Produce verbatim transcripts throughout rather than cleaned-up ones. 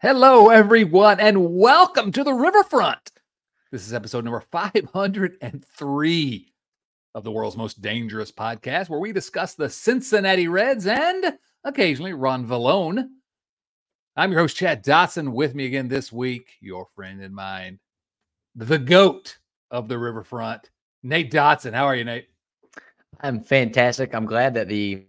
Hello, everyone, and welcome to the Riverfront. This is episode number five hundred three of the world's most dangerous podcast, where we discuss the Cincinnati Reds and occasionally Ron Vallone. I'm your host, Chad Dotson. With me again this week, your friend and mine, the GOAT of the Riverfront, Nate Dotson. How are you, Nate? I'm fantastic. I'm glad that the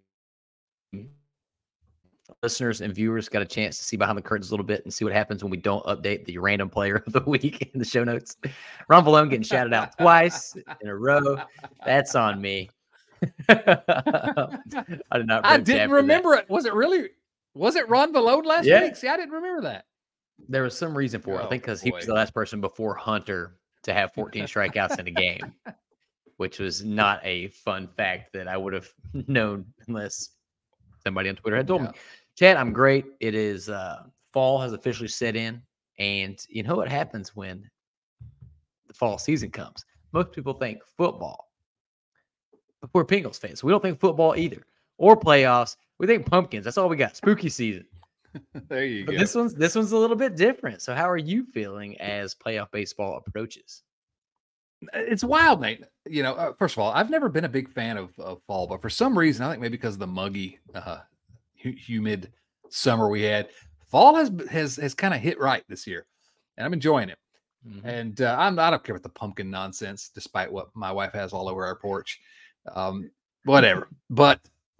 listeners and viewers got a chance to see behind the curtains a little bit and see what happens when we don't update the random player of the week in the show notes. Ron Vallone getting shouted out twice in a row. That's on me. I did not. I didn't remember that. it. Was it really? Was it Ron Vallone last yeah. week? See, I didn't remember that. There was some reason for it. Oh, I think because boy. he was the last person before Hunter to have fourteen strikeouts in a game, which was not a fun fact that I would have known unless somebody on Twitter had told yeah. me. Chad, I'm great. It is uh, fall has officially set in, and you know what happens when the fall season comes? Most people think football, but we're Bengals fans, so we don't think football either, or playoffs. We think pumpkins. That's all we got. Spooky season. There you but go. This one's this one's a little bit different. So, how are you feeling as playoff baseball approaches? It's wild, Nate. You know, uh, first of all, I've never been a big fan of, of fall, but for some reason, I think maybe because of the muggy, uh, humid summer we had, fall has has has kind of hit right this year, and I'm enjoying it. Mm-hmm. And uh, I'm I don't care about the pumpkin nonsense, despite what my wife has all over our porch. Um, whatever. But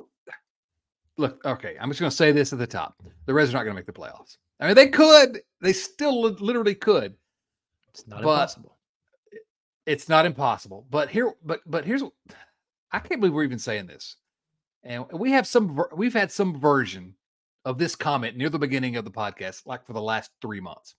look, okay, I'm just going to say this at the top: the Reds are not going to make the playoffs. I mean, they could, they still li- literally could. It's not impossible. It's not impossible. But here, but but here's, I can't believe we're even saying this. And we have some, we've had some version of this comment near the beginning of the podcast, like for the last three months.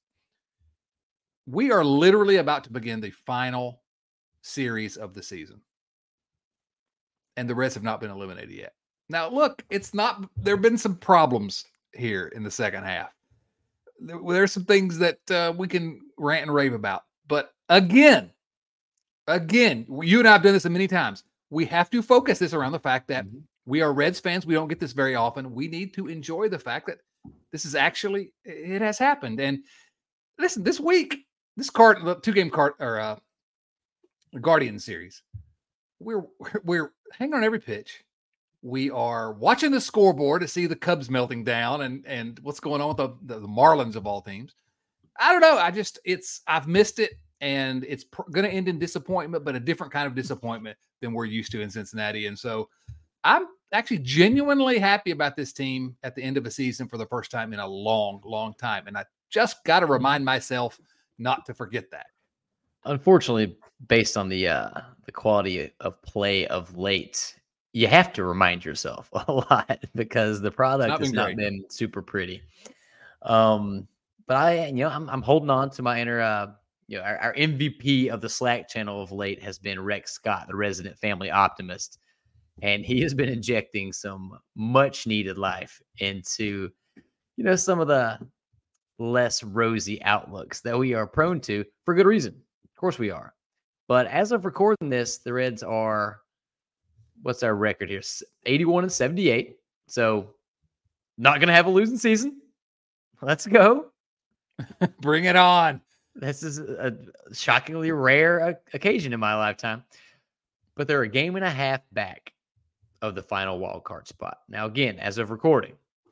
We are literally about to begin the final series of the season. And the Reds have not been eliminated yet. Now, look, it's not, there have been some problems here in the second half. There, there's some things that uh, we can rant and rave about. But again, again, you and I have done this many times. We have to focus this around the fact that mm-hmm. we are Reds fans. We don't get this very often. We need to enjoy the fact that this is actually, it has happened. And listen, this week, this card, the two-game card or uh, Guardian series, we're we're hanging on every pitch. We are watching the scoreboard to see the Cubs melting down and and what's going on with the, the, the Marlins of all teams. I don't know. I just, it's, I've missed it. And it's pr- going to end in disappointment, but a different kind of disappointment than we're used to in Cincinnati. And so I'm actually genuinely happy about this team at the end of a season for the first time in a long, long time. And I just got to remind myself not to forget that. Unfortunately, based on the uh, the quality of play of late, you have to remind yourself a lot because the product has not great. been super pretty. Um, but I, you know, I'm, I'm holding on to my inner, uh, you know, our, our M V P of the Slack channel of late has been Rex Scott, the resident family optimist. And he has been injecting some much needed life into, you know, some of the less rosy outlooks that we are prone to for good reason. Of course we are. But as of recording this, the Reds are, what's our record here? eighty-one and seventy-eight. So not going to have a losing season. Let's go. Bring it on. This is a shockingly rare occasion in my lifetime. But they're a game and a half back of the final wild card spot. Now, again, as of recording,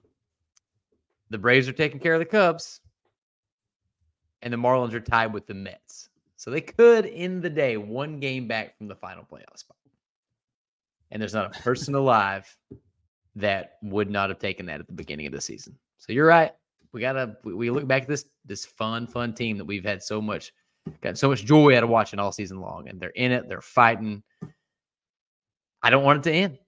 the Braves are taking care of the Cubs, and the Marlins are tied with the Mets. So they could end the day one game back from the final playoff spot. And there's not a person alive that would not have taken that at the beginning of the season. So you're right. We gotta we look back at this this fun, fun team that we've had so much, got so much joy out of watching all season long, and they're in it, they're fighting. I don't want it to end.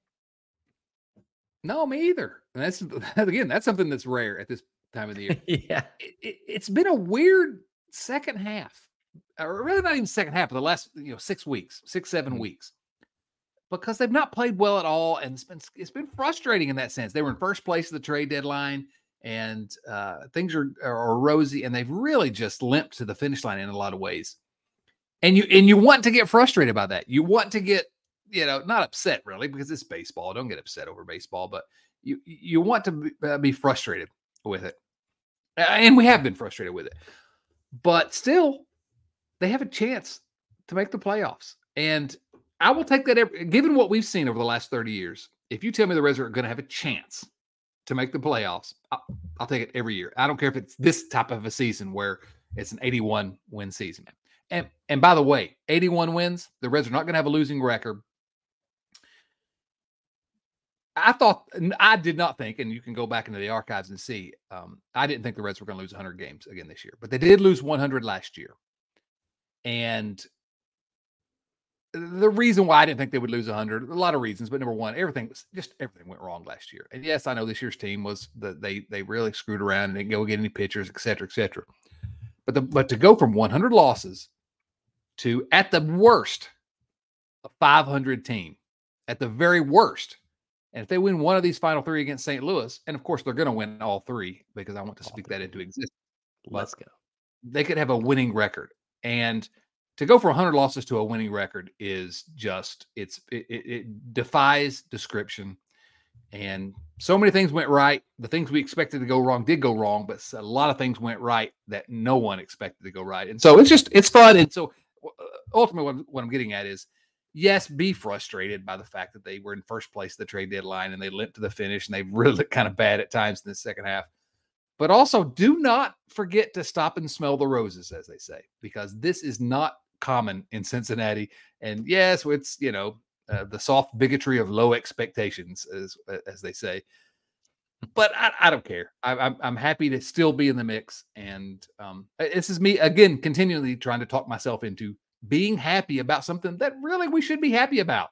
No, me either. And that's again, that's something that's rare at this time of the year. yeah, it, it, it's been a weird second half, or really not even second half, but the last you know six weeks, six seven mm-hmm. weeks, because they've not played well at all, and it's been it's been frustrating in that sense. They were in first place at the trade deadline. And uh, things are, are rosy, and they've really just limped to the finish line in a lot of ways. And you and you want to get frustrated by that. You want to get, you know, not upset really because it's baseball. Don't get upset over baseball, but you you want to be, uh, be frustrated with it. And we have been frustrated with it. But still, they have a chance to make the playoffs. And I will take that, every, given what we've seen over the last thirty years. If you tell me the Reds are going to have a chance to make the playoffs, I'll, I'll take it every year. I don't care if it's this type of a season where it's an eighty-one win season. And and by the way, eighty-one wins, the Reds are not going to have a losing record. I thought, I did not think, and you can go back into the archives and see, um, I didn't think the Reds were going to lose one hundred games again this year, but they did lose one hundred last year. And the reason why I didn't think they would lose one hundred, a lot of reasons, but number one, everything was just everything went wrong last year. And yes, I know this year's team was that they they really screwed around and didn't go get any pitchers, et cetera, et cetera. But the but to go from one hundred losses to, at the worst, a five hundred team, at the very worst. And if they win one of these final three against Saint Louis, and of course they're going to win all three because I want to speak that into existence. Let's go. They could have a winning record. And to go from one hundred losses to a winning record is just, it's it, it defies description. And so many things went right. The things we expected to go wrong did go wrong, but a lot of things went right that no one expected to go right. And so it's just, it's fun. And so ultimately what, what I'm getting at is, yes, be frustrated by the fact that they were in first place at the trade deadline and they limped to the finish and they really looked kind of bad at times in the second half. But also do not forget to stop and smell the roses, as they say, because this is not common in Cincinnati. And yes, it's, you know, uh, the soft bigotry of low expectations, as, as they say. But I, I don't care. I, I'm, I'm happy to still be in the mix. And um, this is me, again, continually trying to talk myself into being happy about something that really we should be happy about.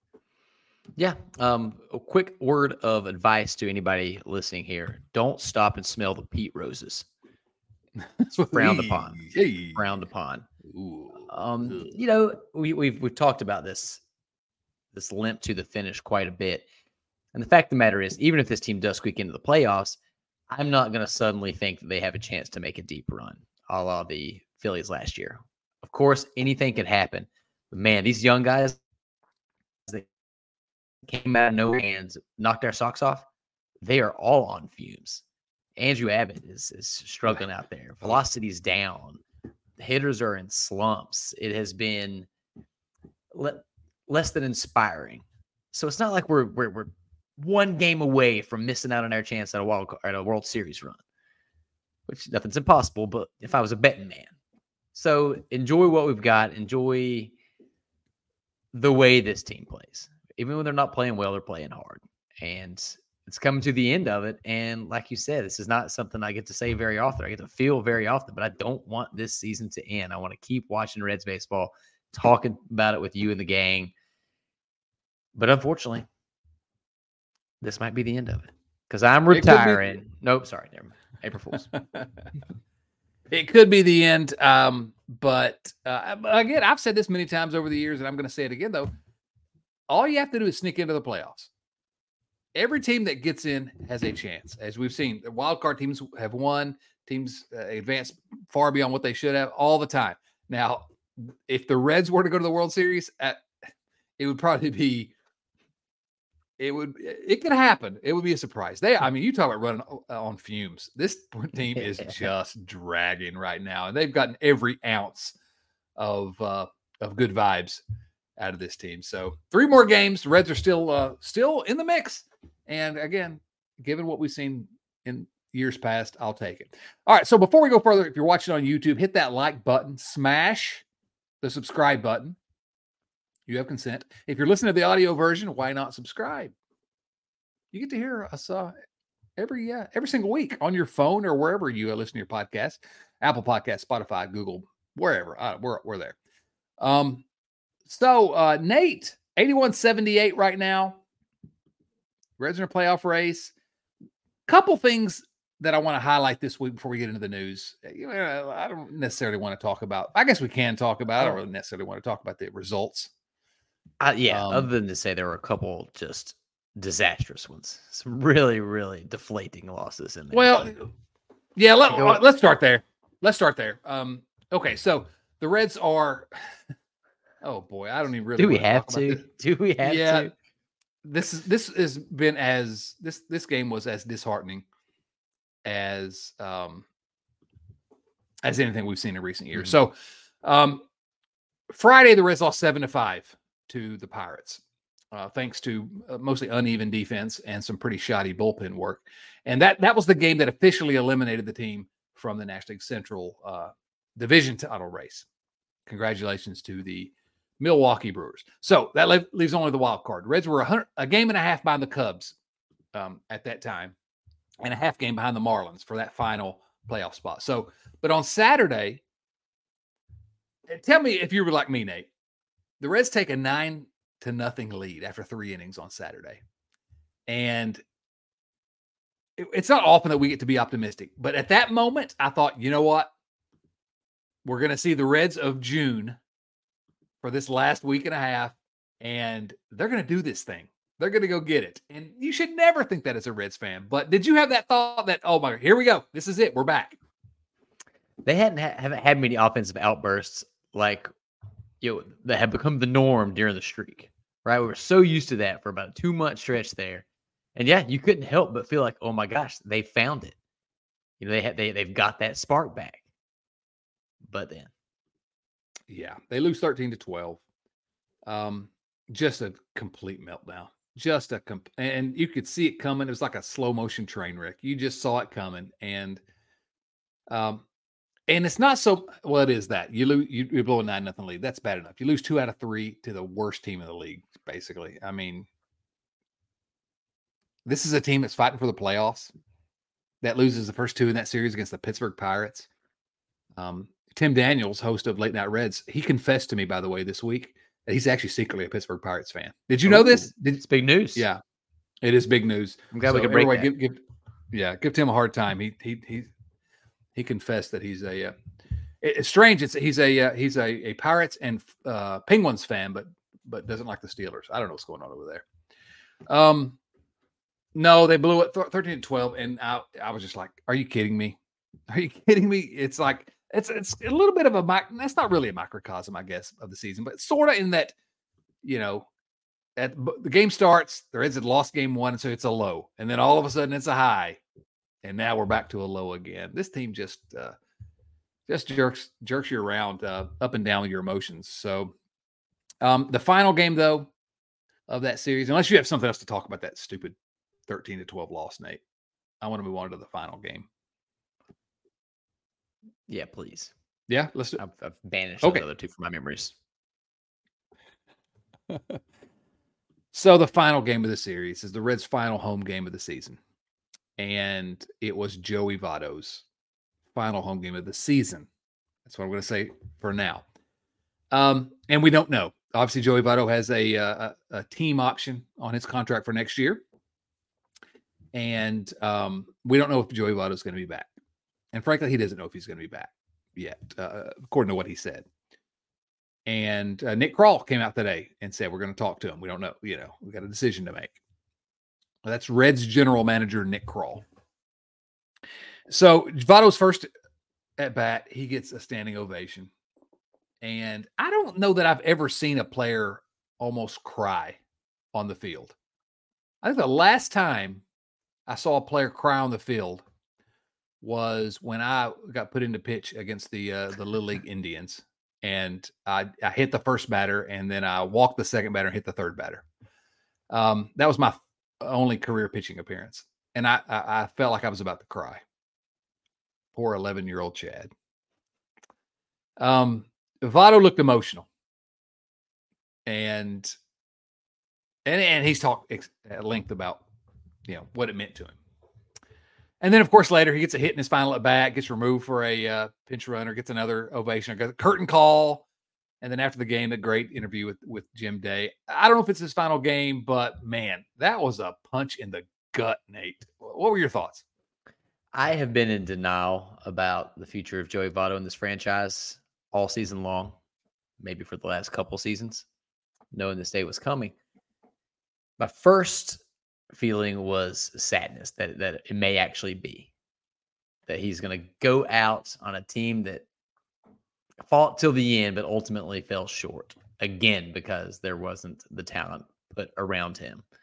Yeah. Um, a quick word of advice to anybody listening here. Don't stop and smell the peat roses. It's frowned upon. Hey. Frowned upon. Ooh. Um, you know, we, we've, we've talked about this, this limp to the finish quite a bit. And the fact of the matter is, even if this team does squeak into the playoffs, I'm not going to suddenly think that they have a chance to make a deep run, a la the Phillies last year. Of course, anything could happen. But man, these young guys that came out of no hands, knocked our socks off, they are all on fumes. Andrew Abbott is, is struggling out there. Velocity's down. The hitters are in slumps. It has been le- less than inspiring. So it's not like we're, we're we're one game away from missing out on our chance at a wild at a World Series run, which nothing's impossible. But if I was a betting man. So enjoy what we've got. Enjoy the way this team plays. Even when they're not playing well, they're playing hard. And it's coming to the end of it. And like you said, this is not something I get to say very often. I get to feel very often, but I don't want this season to end. I want to keep watching Reds baseball, talking about it with you and the gang. But unfortunately, this might be the end of it. Because I'm retiring. Be- nope, sorry. Never mind. April Fool's. It could be the end, um, but uh, again, I've said this many times over the years, and I'm going to say it again, though. All you have to do is sneak into the playoffs. Every team that gets in has a chance. As we've seen, the wild card teams have won. Teams uh, advance far beyond what they should have all the time. Now, if the Reds were to go to the World Series, uh, it would probably be It would, it could happen. It would be a surprise. They, I mean, you talk about running on fumes. This team is just dragging right now, and they've gotten every ounce of uh, of good vibes out of this team. So three more games. The Reds are still uh, still in the mix. And again, given what we've seen in years past, I'll take it. All right. So before we go further, if you're watching on YouTube, hit that like button, smash the subscribe button. You have consent. If you're listening to the audio version, why not subscribe? You get to hear us uh, every uh, every single week on your phone or wherever you listen to your podcast. Apple Podcast, Spotify, Google, wherever. Uh, we're, we're there. Um, so, uh, Nate, eighty-one seventy-eight right now. Reds in a playoff race. Couple things that I want to highlight this week before we get into the news. You know, I don't necessarily want to talk about, I guess we can talk about, I don't really necessarily want to talk about the results. Uh, yeah, um, other than to say there were a couple just disastrous ones. Some really, really deflating losses in there. Well, yeah, let, uh, let's start there. Let's start there. Um, okay, so the Reds are, oh boy, I don't even really Do we have to? Do we have yeah, to? This is this has been as this this game was as disheartening as um, as anything we've seen in recent years. Mm-hmm. So um, Friday, the Reds lost seven to five to the Pirates, uh, thanks to uh, mostly uneven defense and some pretty shoddy bullpen work. And that that was the game that officially eliminated the team from the National League Central uh, division title race. Congratulations to the Milwaukee Brewers. So that le- leaves only the wild card. Reds were a, a game and a half behind the Cubs um, at that time, and a half game behind the Marlins for that final playoff spot. So, but on Saturday, tell me if you were like me, Nate. The Reds take a nine to nothing lead after three innings on Saturday, and it, it's not often that we get to be optimistic. But at that moment, I thought, you know what? We're going to see the Reds of June for this last week and a half, and they're going to do this thing. They're going to go get it. And you should never think that as a Reds fan. But did you have that thought that, oh my, here we go. This is it. We're back. They hadn't ha- haven't had many offensive outbursts like you know, that have become the norm during the streak, right? We were so used to that for about a two-month stretch there. And yeah, you couldn't help but feel like, oh my gosh, they found it. You know, they had they they've got that spark back. But then, yeah, they lose thirteen to twelve. Um, just a complete meltdown. Just a comp- and you could see it coming. It was like a slow motion train wreck. You just saw it coming, and um, and it's not so. Well, it is that you lose. You, you blow a nine nothing lead. That's bad enough. You lose two out of three to the worst team in the league. Basically, I mean, this is a team that's fighting for the playoffs. That loses the first two in that series against the Pittsburgh Pirates. Um. Tim Daniels, host of Late Night Reds, he confessed to me, by the way, this week that he's actually secretly a Pittsburgh Pirates fan. Did you know Ooh, this? Did, it's big news. Yeah, it is big news. I'm glad so we can break that. Give, give, yeah, give Tim a hard time. He he he he confessed that he's a. Uh, it, it's strange. It's he's a uh, he's a, a Pirates and uh, Penguins fan, but but doesn't like the Steelers. I don't know what's going on over there. Um, no, they blew it thirteen to twelve, and I I was just like, are you kidding me? Are you kidding me? It's like. It's it's a little bit of a mic. That's not really a microcosm, I guess, of the season, but sort of in that, you know, at the game starts, the Reds had lost game one, so it's a low, and then all of a sudden it's a high, and now we're back to a low again. This team just uh, just jerks jerks you around uh, up and down with your emotions. So um, the final game though of that series, unless you have something else to talk about that stupid thirteen to twelve loss, Nate, I want to move on to the final game. Yeah, please. Yeah, let's do I've, I've banished okay. those other two from my memories. So the final game of the series is the Reds' final home game of the season. And it was Joey Votto's final home game of the season. That's what I'm going to say for now. Um, and we don't know. Obviously, Joey Votto has a, a, a team option on his contract for next year. And um, we don't know if Joey Votto is going to be back. And frankly, he doesn't know if he's going to be back yet, uh, according to what he said. And uh, Nick Krall came out today and said, we're going to talk to him. We don't know. You know, we got a decision to make. Well, that's Reds general manager Nick Krall. So Votto's first at bat, he gets a standing ovation. And I don't know that I've ever seen a player almost cry on the field. I think the last time I saw a player cry on the field was when I got put into pitch against the uh, the Little League Indians, and I, I hit the first batter, and then I walked the second batter and hit the third batter. Um, that was my only career pitching appearance, and I, I, I felt like I was about to cry. Poor eleven-year-old Chad. Um, Votto looked emotional, and and and he's talked at length about you know what it meant to him. And then, of course, later he gets a hit in his final at bat, gets removed for a uh, pinch runner, gets another ovation, gets a curtain call. And then after the game, a great interview with, with Jim Day. I don't know if it's his final game, but man, that was a punch in the gut, Nate. What were your thoughts? I have been in denial about the future of Joey Votto in this franchise all season long, maybe for the last couple seasons, knowing this day was coming. My first feeling was sadness that, that it may actually be that he's going to go out on a team that fought till the end, but ultimately fell short again because there wasn't the talent put around him.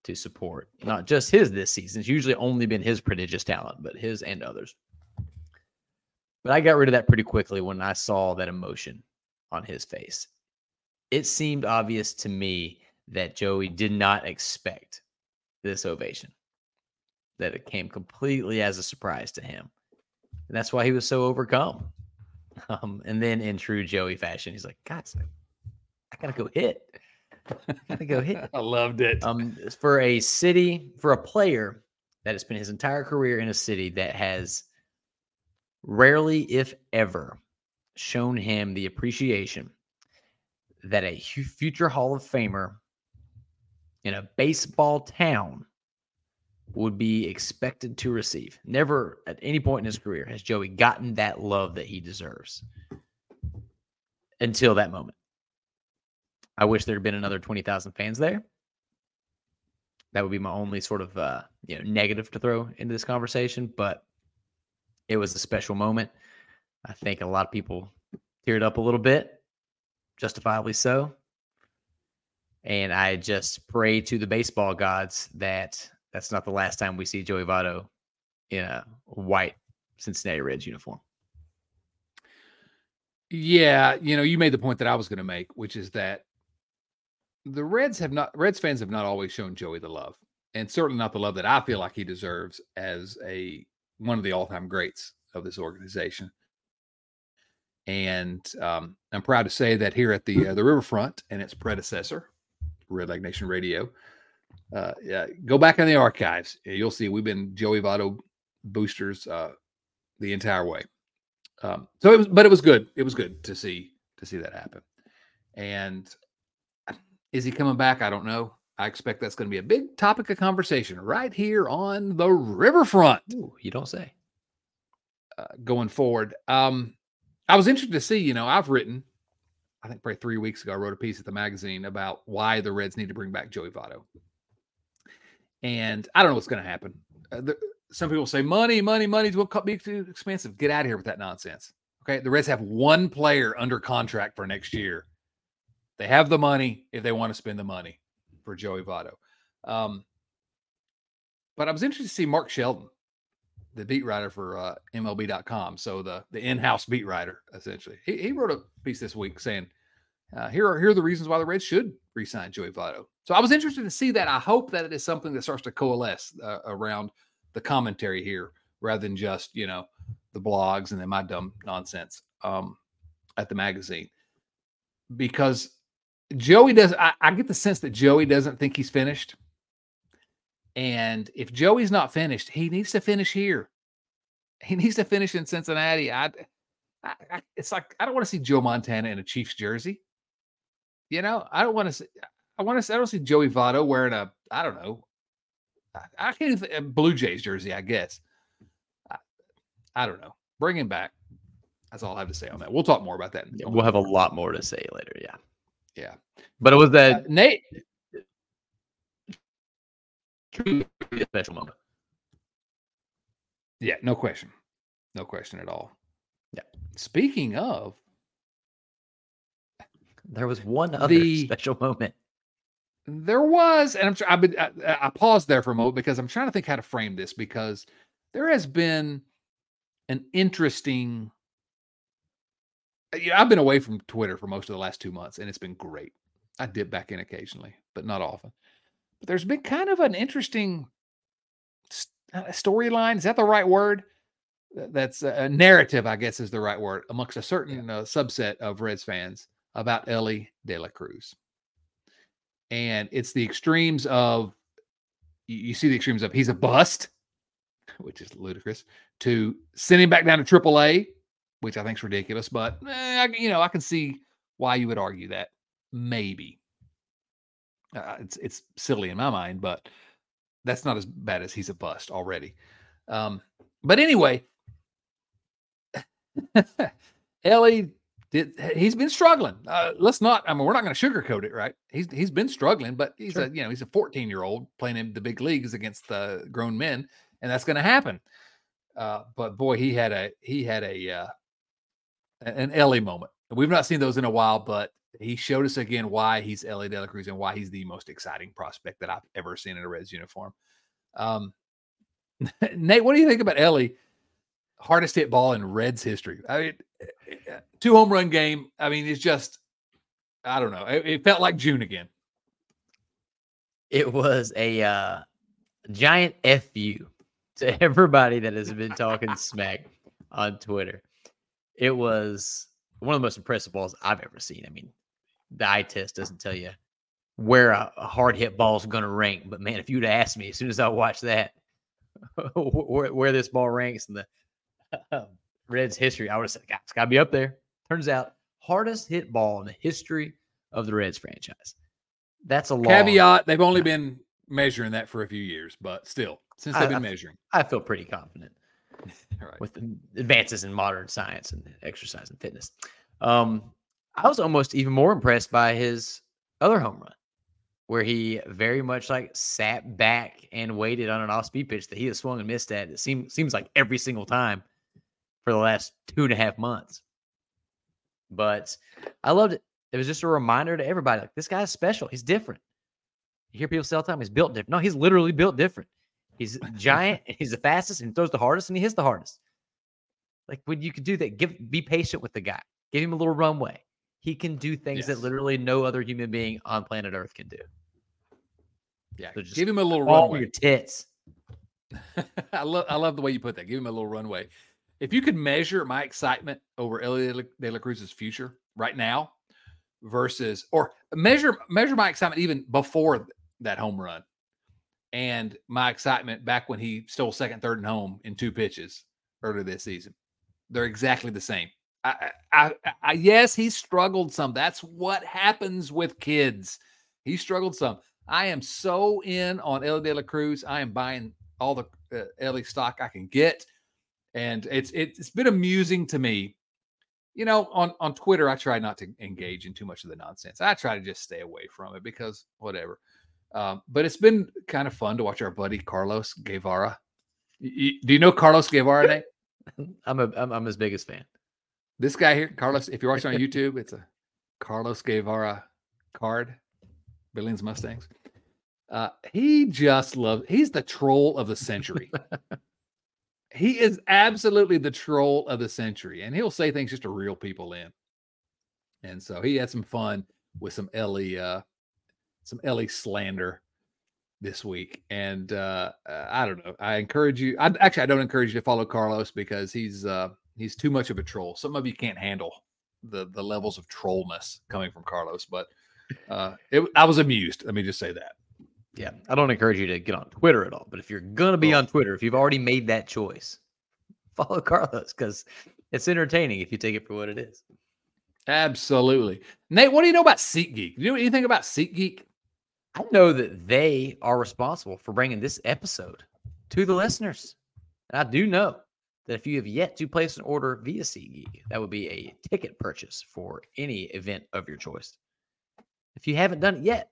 to support not just his this season. It's usually only been his prodigious talent, but his and others. But I got rid of that pretty quickly when I saw that emotion on his face. It seemed obvious to me that Joey did not expect this ovation, that it came completely as a surprise to him. And that's why he was so overcome. Um, and then in true Joey fashion, he's like, God, I got to go hit. I got to go hit. I loved it. Um, for a city, for a player that has spent his entire career in a city that has rarely, if ever, shown him the appreciation that a future Hall of Famer in a baseball town would be expected to receive. Never at any point in his career has Joey gotten that love that he deserves until that moment. I wish there had been another twenty thousand fans there. That would be my only sort of uh, you know negative to throw into this conversation, but it was a special moment. I think a lot of people teared up a little bit, justifiably so. And I just pray to the baseball gods that that's not the last time we see Joey Votto in a white Cincinnati Reds uniform. Yeah, you know, you made the point that I was going to make, which is that the Reds have not, Reds fans have not always shown Joey the love, and certainly not the love that I feel like he deserves as a one of the all-time greats of this organization. And um, I'm proud to say that here at the uh, the Riverfront and its predecessor, Red Leg Nation Radio, uh, yeah, go back in the archives. You'll see we've been Joey Votto boosters uh, the entire way. Um, so it was, but it was good. It was good to see to see that happen. And is he coming back? I don't know. I expect that's going to be a big topic of conversation right here on the Riverfront. Ooh, you don't say. Uh, going forward, um, I was interested to see. You know, I've written, I think probably three weeks ago, I wrote a piece at the magazine about why the Reds need to bring back Joey Votto. And I don't know what's going to happen. Uh, the, some people say money, money, money will be too expensive. Get out of here with that nonsense. Okay, the Reds have one player under contract for next year. They have the money if they want to spend the money for Joey Votto. Um, but I was interested to see Mark Sheldon, the beat writer for uh, M L B dot com. So the, the in-house beat writer, essentially. He, he wrote a piece this week saying, uh, here, are, here are the reasons why the Reds should re-sign Joey Votto. So I was interested to see that. I hope that it is something that starts to coalesce uh, around the commentary here rather than just, you know, the blogs and then my dumb nonsense um, at the magazine. Because Joey does, I, I get the sense that Joey doesn't think he's finished. And if Joey's not finished, he needs to finish here. He needs to finish in Cincinnati. I, I, I it's like, I don't want to see Joe Montana in a Chiefs jersey. You know, I don't want to see, I want to see, I don't see Joey Votto wearing a, I don't know, I, I can't even, a Blue Jays jersey, I guess. I, I don't know. Bring him back. That's all I have to say on that. We'll talk more about that. Yeah, we'll have a lot more to say later. Yeah. Yeah. But it was that uh, Nate. Truly a special moment. Yeah, no question. No question at all. Yeah. Speaking of, there was one other the, special moment. There was, and I'm sure I've been, I, I paused there for a moment because I'm trying to think how to frame this, because there has been an interesting, you know, I've been away from Twitter for most of the last two months and it's been great. I dip back in occasionally, but not often. But there's been kind of an interesting storyline. Is that the right word? That's a narrative, I guess, is the right word, amongst a certain uh, subset of Reds fans about Elly De La Cruz. And it's the extremes of, you see the extremes of he's a bust, which is ludicrous, to send him back down to triple A, which I think is ridiculous. But, eh, you know, I can see why you would argue that. Maybe. Uh, it's it's silly in my mind, but that's not as bad as he's a bust already. Um, but anyway, Elly, did, he's been struggling. Uh, let's not, I mean, we're not going to sugarcoat it, right? He's He's been struggling, but he's sure. a, you know, he's a fourteen-year-old playing in the big leagues against the grown men, and that's going to happen. Uh, but boy, he had a, he had a, uh, an Elly moment. We've not seen those in a while, but he showed us again why he's Elly De La Cruz and why he's the most exciting prospect that I've ever seen in a Reds uniform. Um, Nate, what do you think about Elly? Hardest hit ball in Reds history. I mean, two home run game. I mean, it's just, I don't know. It, it felt like June again. It was a uh, giant F you to everybody that has been talking smack on Twitter. It was one of the most impressive balls I've ever seen. I mean, the eye test doesn't tell you where a, a hard hit ball is going to rank. But, man, if you'd asked me as soon as I watched that, where, where this ball ranks in the uh, Reds history, I would have said, God, it's got to be up there. Turns out, hardest hit ball in the history of the Reds franchise. That's a long caveat. They've only been measuring that for a few years, but still, since they've I, been I, measuring. I feel pretty confident right. with the advances in modern science and exercise and fitness. Um, I was almost even more impressed by his other home run, where he very much like sat back and waited on an off-speed pitch that he has swung and missed at. It seems seems like every single time for the last two and a half months. But I loved it. It was just a reminder to everybody, like, this guy's special. He's different. You hear people say all the time, he's built different. No, he's literally built different. He's giant, he's the fastest, and he throws the hardest, and he hits the hardest. Like, when you could do that, give be patient with the guy. Give him a little runway. He can do things yes. that literally no other human being on planet Earth can do. Yeah, so just give him a little runway. Your tits. I love I love the way you put that. Give him a little runway. If you could measure my excitement over Elly De La Cruz's future right now versus, or measure measure my excitement even before that home run and my excitement back when he stole second, third, and home in two pitches earlier this season, they're exactly the same. I, I, I, yes, he struggled some. That's what happens with kids. He struggled some. I am so in on Elly De La Cruz. I am buying all the uh, Elly stock I can get. And it's it's been amusing to me. You know, on, on Twitter, I try not to engage in too much of the nonsense. I try to just stay away from it because whatever. Um, but it's been kind of fun to watch our buddy Carlos Guevara. You, do you know Carlos Guevara, Nate? I'm a I'm, I'm his biggest fan. This guy here, Carlos, if you're watching on YouTube, it's a Carlos Guevara card, Billings Mustangs. Uh, he just loves, he's the troll of the century. He is absolutely the troll of the century, and he'll say things just to reel people in. And so he had some fun with some Elly, uh, some Elly slander this week. And uh, uh, I don't know. I encourage you. I actually I don't encourage you to follow Carlos because he's uh, he's too much of a troll. Some of you can't handle the the levels of trollness coming from Carlos. But uh, it, I was amused. Let me just say that. Yeah, I don't encourage you to get on Twitter at all. But if you're going to be on Twitter, if you've already made that choice, follow Carlos because it's entertaining if you take it for what it is. Absolutely. Nate, what do you know about SeatGeek? Do you know anything about SeatGeek? I know that they are responsible for bringing this episode to the listeners. And I do know that if you have yet to place an order via SeatGeek, that would be a ticket purchase for any event of your choice. If you haven't done it yet,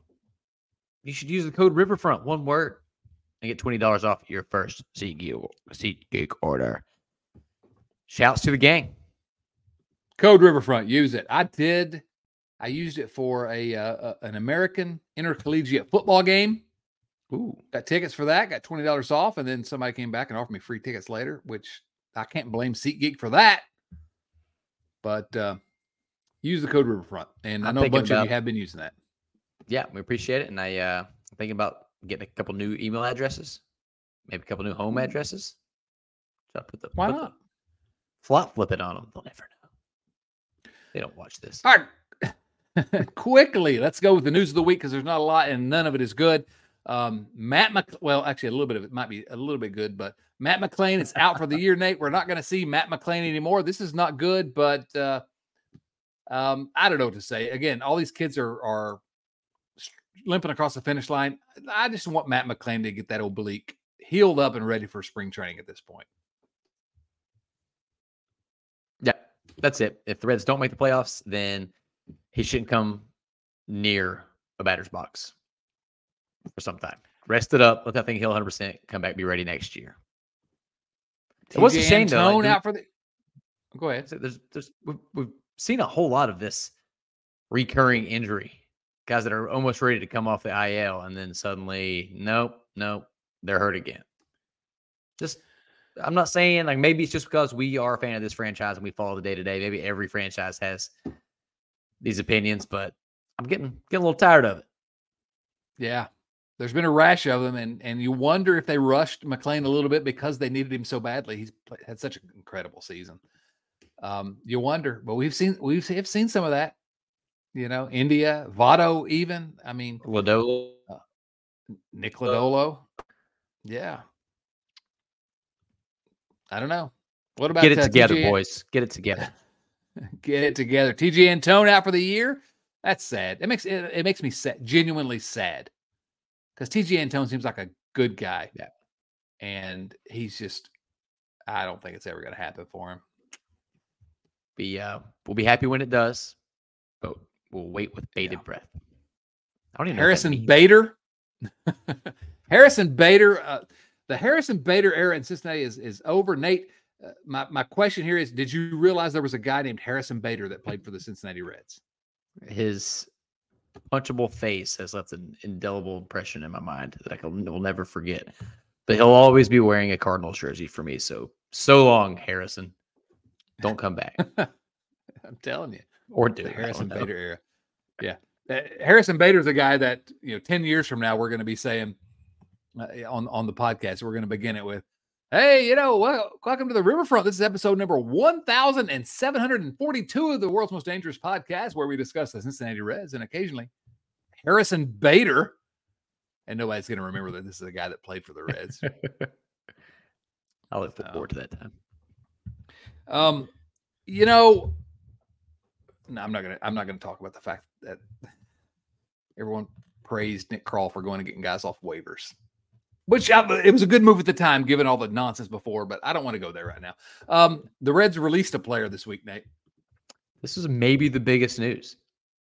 you should use the code Riverfront, one word, and get twenty dollars off your first SeatGeek, SeatGeek order. Shouts to the gang. Code Riverfront, use it. I did. I used it for a uh, an American intercollegiate football game. Ooh, got tickets for that. Got twenty dollars off, and then somebody came back and offered me free tickets later, which I can't blame SeatGeek for that. But uh, use the code Riverfront, and I'm I know a bunch about, of you have been using that. Yeah, we appreciate it, and I uh, I'm thinking about getting a couple new email addresses, maybe a couple new home addresses. So I put the why put not the flop flip it on them? They'll never know. They don't watch this. All right. Quickly, let's go with the news of the week because there's not a lot and none of it is good. Um, Matt, Mc, well, actually, a little bit of it might be a little bit good, but Matt McClain is out for the year, Nate. We're not going to see Matt McClain anymore. This is not good, but uh, um, I don't know what to say. Again, all these kids are are limping across the finish line. I just want Matt McClain to get that oblique healed up and ready for spring training at this point. Yeah, that's it. If the Reds don't make the playoffs, then he shouldn't come near a batter's box for some time. Rest it up. Let that thing heal one hundred percent. Come back, be ready next year. It was a shame, though. Like, out for the... Go ahead. There's, there's, we've, we've seen a whole lot of this recurring injury. Guys that are almost ready to come off the I L, and then suddenly, nope, nope, they're hurt again. Just, I'm not saying, like, maybe it's just because we are a fan of this franchise and we follow the day-to-day. Maybe every franchise has these opinions, but I'm getting, getting a little tired of it. Yeah. There's been a rash of them, and, and you wonder if they rushed McClain a little bit because they needed him so badly. He's played, had such an incredible season. Um, you wonder, but we've seen, we've have seen some of that. You know, India, Votto, even. I mean, Lodolo, uh, Nick Lodolo. Yeah. I don't know. What about get it uh, together, T J boys? Get it together. Get it together. T J Antone out for the year. That's sad. It makes it, it makes me sad, genuinely sad, because T J Antone seems like a good guy. Yeah, and he's just. I don't think it's ever going to happen for him. Be uh, we'll be happy when it does, but we'll wait with bated yeah. breath. I don't even Harrison know Bader. Harrison Bader. Uh, the Harrison Bader era in Cincinnati is, is over. Nate, uh, my, my question here is, did you realize there was a guy named Harrison Bader that played for the Cincinnati Reds? His punchable face has left an indelible impression in my mind that I can, will never forget. But he'll always be wearing a Cardinals jersey for me. So, so long, Harrison. Don't come back. I'm telling you. Or do the Harrison know. Bader era. Yeah. Uh, Harrison Bader is a guy that, you know, ten years from now, we're going to be saying uh, on, on the podcast, we're going to begin it with, hey, you know, well, welcome to the Riverfront. This is episode number one thousand seven hundred forty-two of the World's Most Dangerous Podcast, where we discuss the Cincinnati Reds and occasionally Harrison Bader. And nobody's going to remember that this is a guy that played for the Reds. I look forward so, to that time. Um, you know, no, I'm not gonna. I'm not gonna talk about the fact that everyone praised Nick Krall for going and getting guys off waivers, which I, it was a good move at the time, given all the nonsense before. But I don't want to go there right now. Um, the Reds released a player this week, Nate. This is maybe the biggest news.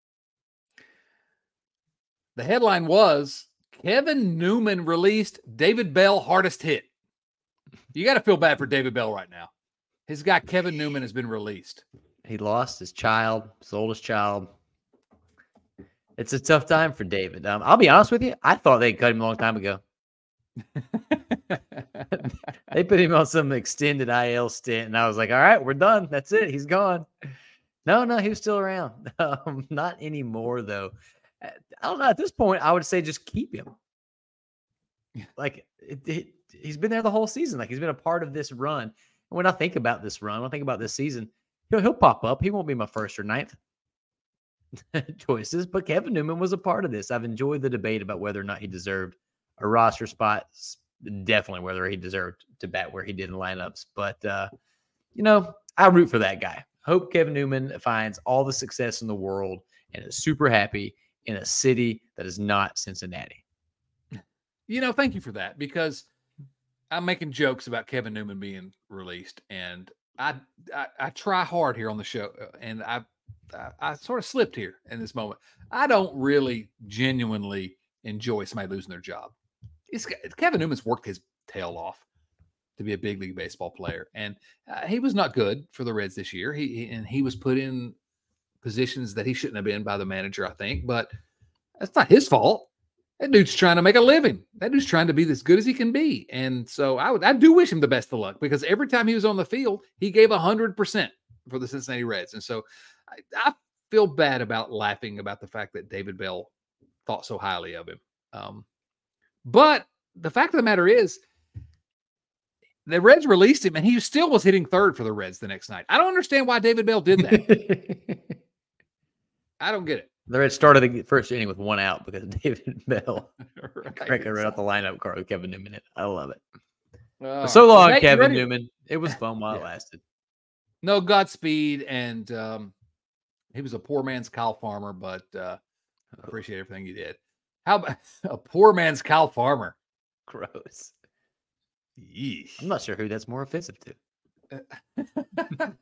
The headline was Kevin Newman released David Bell hardest hit. You got to feel bad for David Bell right now. His guy Kevin Newman has been released. He lost his child, his oldest child. It's a tough time for David. Um, I'll be honest with you. I thought they cut him a long time ago. They put him on some extended I L stint, and I was like, all right, we're done. That's it. He's gone. No, no, he was still around. Um, not anymore, though. I don't know. At this point, I would say just keep him. Like, it, it, he's been there the whole season. Like, he's been a part of this run. And when I think about this run, when I think about this season, he'll, he'll pop up. He won't be my first or ninth choices, but Kevin Newman was a part of this. I've enjoyed the debate about whether or not he deserved a roster spot. Definitely whether he deserved to bat where he did in lineups. But, uh, you know, I root for that guy. Hope Kevin Newman finds all the success in the world and is super happy in a city that is not Cincinnati. You know, thank you for that, because I'm making jokes about Kevin Newman being released, and I I, I try hard here on the show, and I, I I sort of slipped here in this moment. I don't really genuinely enjoy somebody losing their job. It's, Kevin Newman's worked his tail off to be a big league baseball player, and uh, he was not good for the Reds this year. He, he and he was put in positions that he shouldn't have been by the manager, I think, but that's not his fault. That dude's trying to make a living. That dude's trying to be as good as he can be. And so I would, I do wish him the best of luck, because every time he was on the field, he gave a hundred percent for the Cincinnati Reds. And so I, I feel bad about laughing about the fact that David Bell thought so highly of him. Um, but the fact of the matter is, the Reds released him, and he still was hitting third for the Reds the next night. I don't understand why David Bell did that. I don't get it. The Reds started the first inning with one out because David Bell right, correctly right off the lineup card with Kevin Newman in it. I love it. Uh, so long, so Nate, Kevin Newman. It was fun while yeah. it lasted. No Godspeed, and um, he was a poor man's Kyle Farmer, but uh, I appreciate everything you did. How about a poor man's Kyle Farmer? Gross. Yeesh. I'm not sure who that's more offensive to.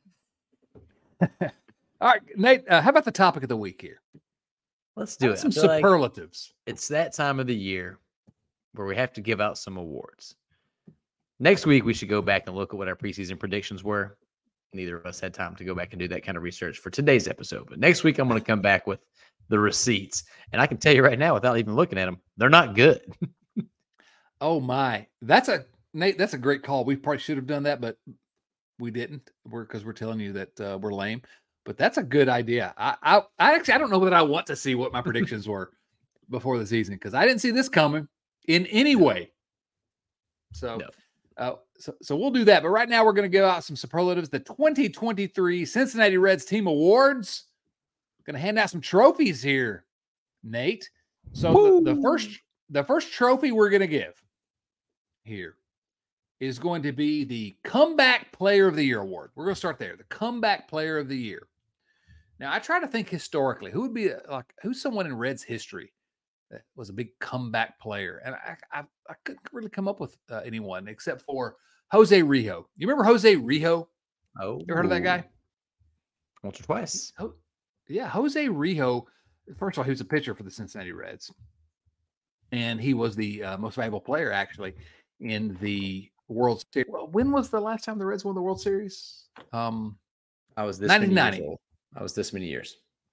All right, Nate, uh, how about the topic of the week here? Let's do it. Some superlatives. Like it's that time of the year where we have to give out some awards. Next week, we should go back and look at what our preseason predictions were. neither of us had time to go back and do that kind of research for today's episode. But next week, I'm going to come back with the receipts. And I can tell you right now, without even looking at them, they're not good. Oh, my. That's a, Nate, that's a great call. We probably should have done that, but we didn't. We're because we're telling you that uh, we're lame. But that's a good idea. I, I, I actually, I don't know that I want to see what my predictions were before the season because I didn't see this coming in any way. So, no. uh, so, so we'll do that. But right now, we're going to give out some superlatives. The twenty twenty-three Cincinnati Reds Team Awards. Going to hand out some trophies here, Nate. So the, the first, the first trophy we're going to give here is going to be the Comeback Player of the Year award. We're going to start there. The Comeback Player of the Year. Now, I try to think historically, who would be like, who's someone in Reds history that was a big comeback player? And I, I, I couldn't really come up with uh, anyone except for Jose Rijo. You remember Jose Rijo? Oh, you ever heard of that guy? Once or twice. Oh, yeah, Jose Rijo. First of all, he was a pitcher for the Cincinnati Reds, and he was the uh, most valuable player actually in the World Series. Well, when was the last time the Reds won the World Series? Um, I was this nineteen ninety. Many years old. I was this many years.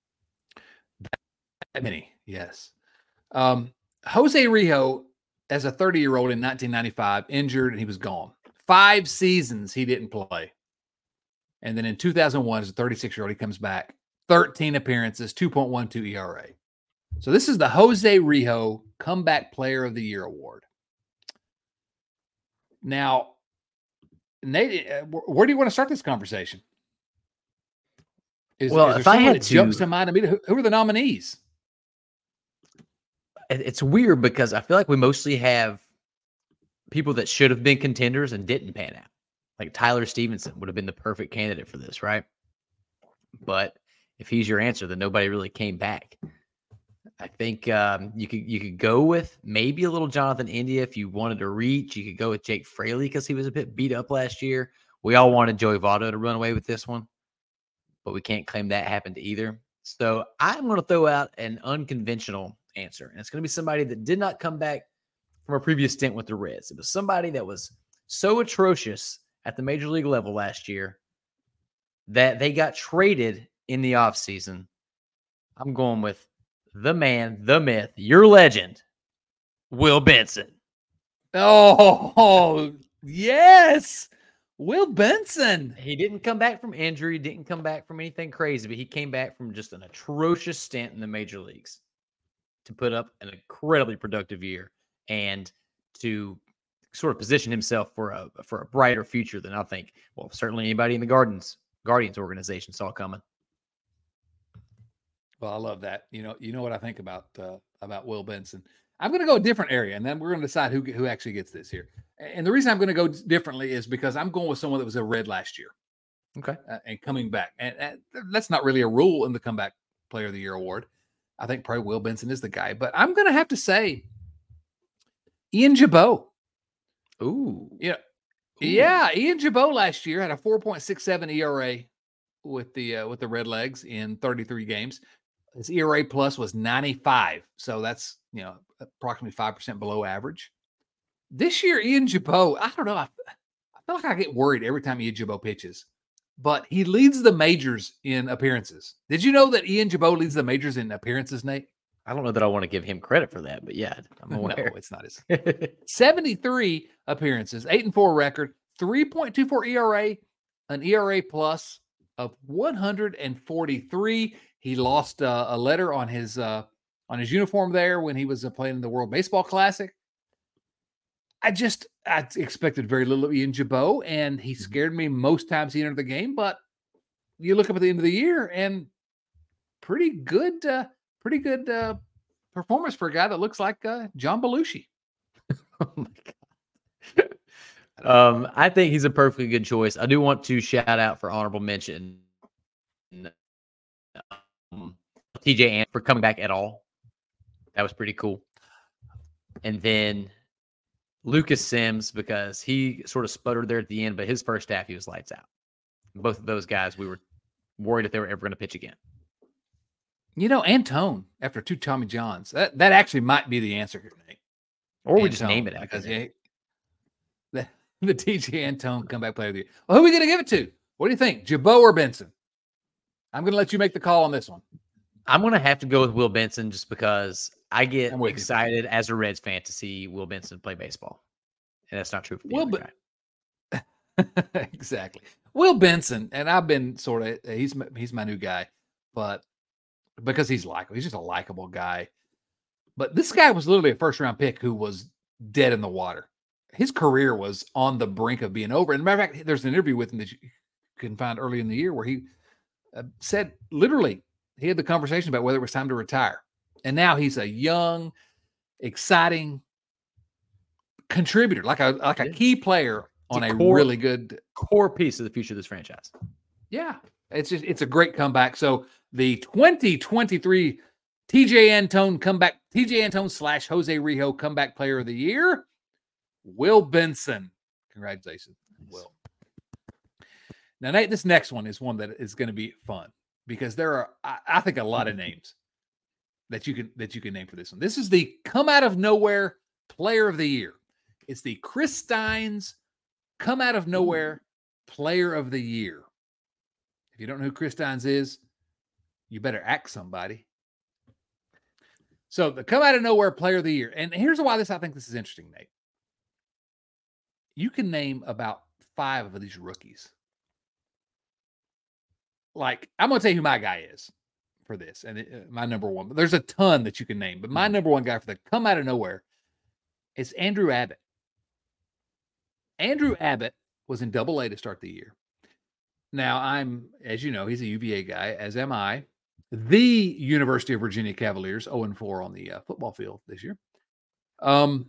That many, yes. Um, Jose Rijo, as a thirty-year-old in nineteen ninety-five, injured and he was gone. Five seasons he didn't play. And then in two thousand one, as a thirty-six-year-old, he comes back. thirteen appearances, two point one two E R A. So this is the Jose Rijo Comeback Player of the Year award. Now, Nate, where do you want to start this conversation? Is, well, is if I had that to, jumps to mind, I mean, who, who are the nominees? It's weird because I feel like we mostly have people that should have been contenders and didn't pan out. Like Tyler Stevenson would have been the perfect candidate for this, right? But if he's your answer, then nobody really came back. I think um, you could you could go with maybe a little Jonathan India if you wanted to reach. You could go with Jake Fraley because he was a bit beat up last year. We all wanted Joey Votto to run away with this one, but we can't claim that happened either. So I'm going to throw out an unconventional answer, and it's going to be somebody that did not come back from a previous stint with the Reds. It was somebody that was so atrocious at the major league level last year that they got traded in the offseason. I'm going with the man, the myth, your legend, Will Benson. Oh, oh yes. Will Benson. He didn't come back from injury, didn't come back from anything crazy, but he came back from just an atrocious stint in the major leagues to put up an incredibly productive year and to sort of position himself for a for a brighter future than I think, well, certainly anybody in the Guardians Guardians organization saw coming. Well, I love that. You know, you know what I think about uh, about Will Benson. I'm going to go a different area, and then we're going to decide who who actually gets this here. And the reason I'm going to go differently is because I'm going with someone that was a Red last year. Okay. Uh, and coming back. And, and that's not really a rule in the Comeback Player of the Year award. I think probably Will Benson is the guy. But I'm going to have to say Ian Gibaut. Ooh. Yeah. Ooh. Yeah, Ian Gibaut last year had a four point six seven E R A with the uh, with the Redlegs in thirty-three games. His E R A plus was ninety-five. So that's, you know, approximately five percent below average. This year, Ian Gibaut, I don't know. I, I feel like I get worried every time Ian Gibaut pitches, but he leads the majors in appearances. Did you know that Ian Gibaut leads the majors in appearances, Nate? I don't know that I want to give him credit for that, but yeah, I'm aware. No, it's not his. seventy-three appearances, eight and four record, three point two four E R A, an E R A plus of one hundred forty-three. He lost uh, a letter on his uh, on his uniform there when he was uh, playing in the World Baseball Classic. I just I expected very little of Ian Gibaut, and he scared me most times he entered the game. But you look up at the end of the year, and pretty good, uh, pretty good uh, performance for a guy that looks like uh, John Belushi. Oh my god! Um, I think he's a perfectly good choice. I do want to shout out for honorable mention um, T J Ant for coming back at all. That was pretty cool. And then Lucas Sims, because he sort of sputtered there at the end, but his first half, he was lights out. Both of those guys, we were worried if they were ever going to pitch again. You know, Antone, after two Tommy Johns, that, that actually might be the answer here, Nate. Or Antone, we just name it because yeah, the, the T J Antone comeback player of the year. Well, who are we going to give it to? What do you think, Jabot or Benson? I'm going to let you make the call on this one. I'm going to have to go with Will Benson just because I get excited you. as a Reds fan to see Will Benson play baseball. And that's not true for the Will other guy. Exactly. Will Benson, and I've been sort of, he's, he's my new guy, but because he's likable, he's just a likable guy. But this guy was literally a first round pick who was dead in the water. His career was on the brink of being over. And matter of fact, there's an interview with him that you can find early in the year where he uh, said literally he had the conversation about whether it was time to retire. And now he's a young, exciting contributor, like a like a key player on a, a core, really good core piece of the future of this franchise. Yeah, it's just it's a great comeback. So the twenty twenty-three T J Antone comeback, T J Antone slash Jose Rijo comeback player of the year, Will Benson. Congratulations, Will. Now, Nate, this next one is one that is going to be fun because there are, I, I think, a lot of names that you can that you can name for this one. This is the come out of nowhere player of the year. It's the Chris Steins come out of nowhere player of the year. If you don't know who Chris Steins is, you better ask somebody. So the come out of nowhere player of the year. And here's why this, I think this is interesting, Nate. You can name about five of these rookies. Like, I'm going to tell you who my guy is for this. And it, uh, my number one, but there's a ton that you can name, but my number one guy for the come out of nowhere is Andrew Abbott. Andrew Abbott was in Double A to start the year. Now, I'm, as you know, he's a U V A guy, as am I. The University of Virginia Cavaliers, oh and four on the uh, football field this year. Um,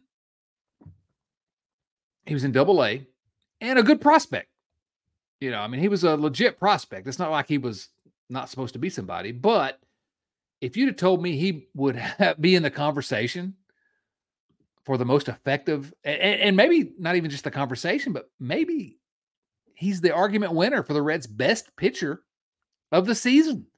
he was in Double A and a good prospect. You know, I mean, he was a legit prospect. It's not like he was not supposed to be somebody. But if you'd have told me he would have, be in the conversation for the most effective, and, and maybe not even just the conversation, but maybe he's the argument winner for the Reds' best pitcher of the season,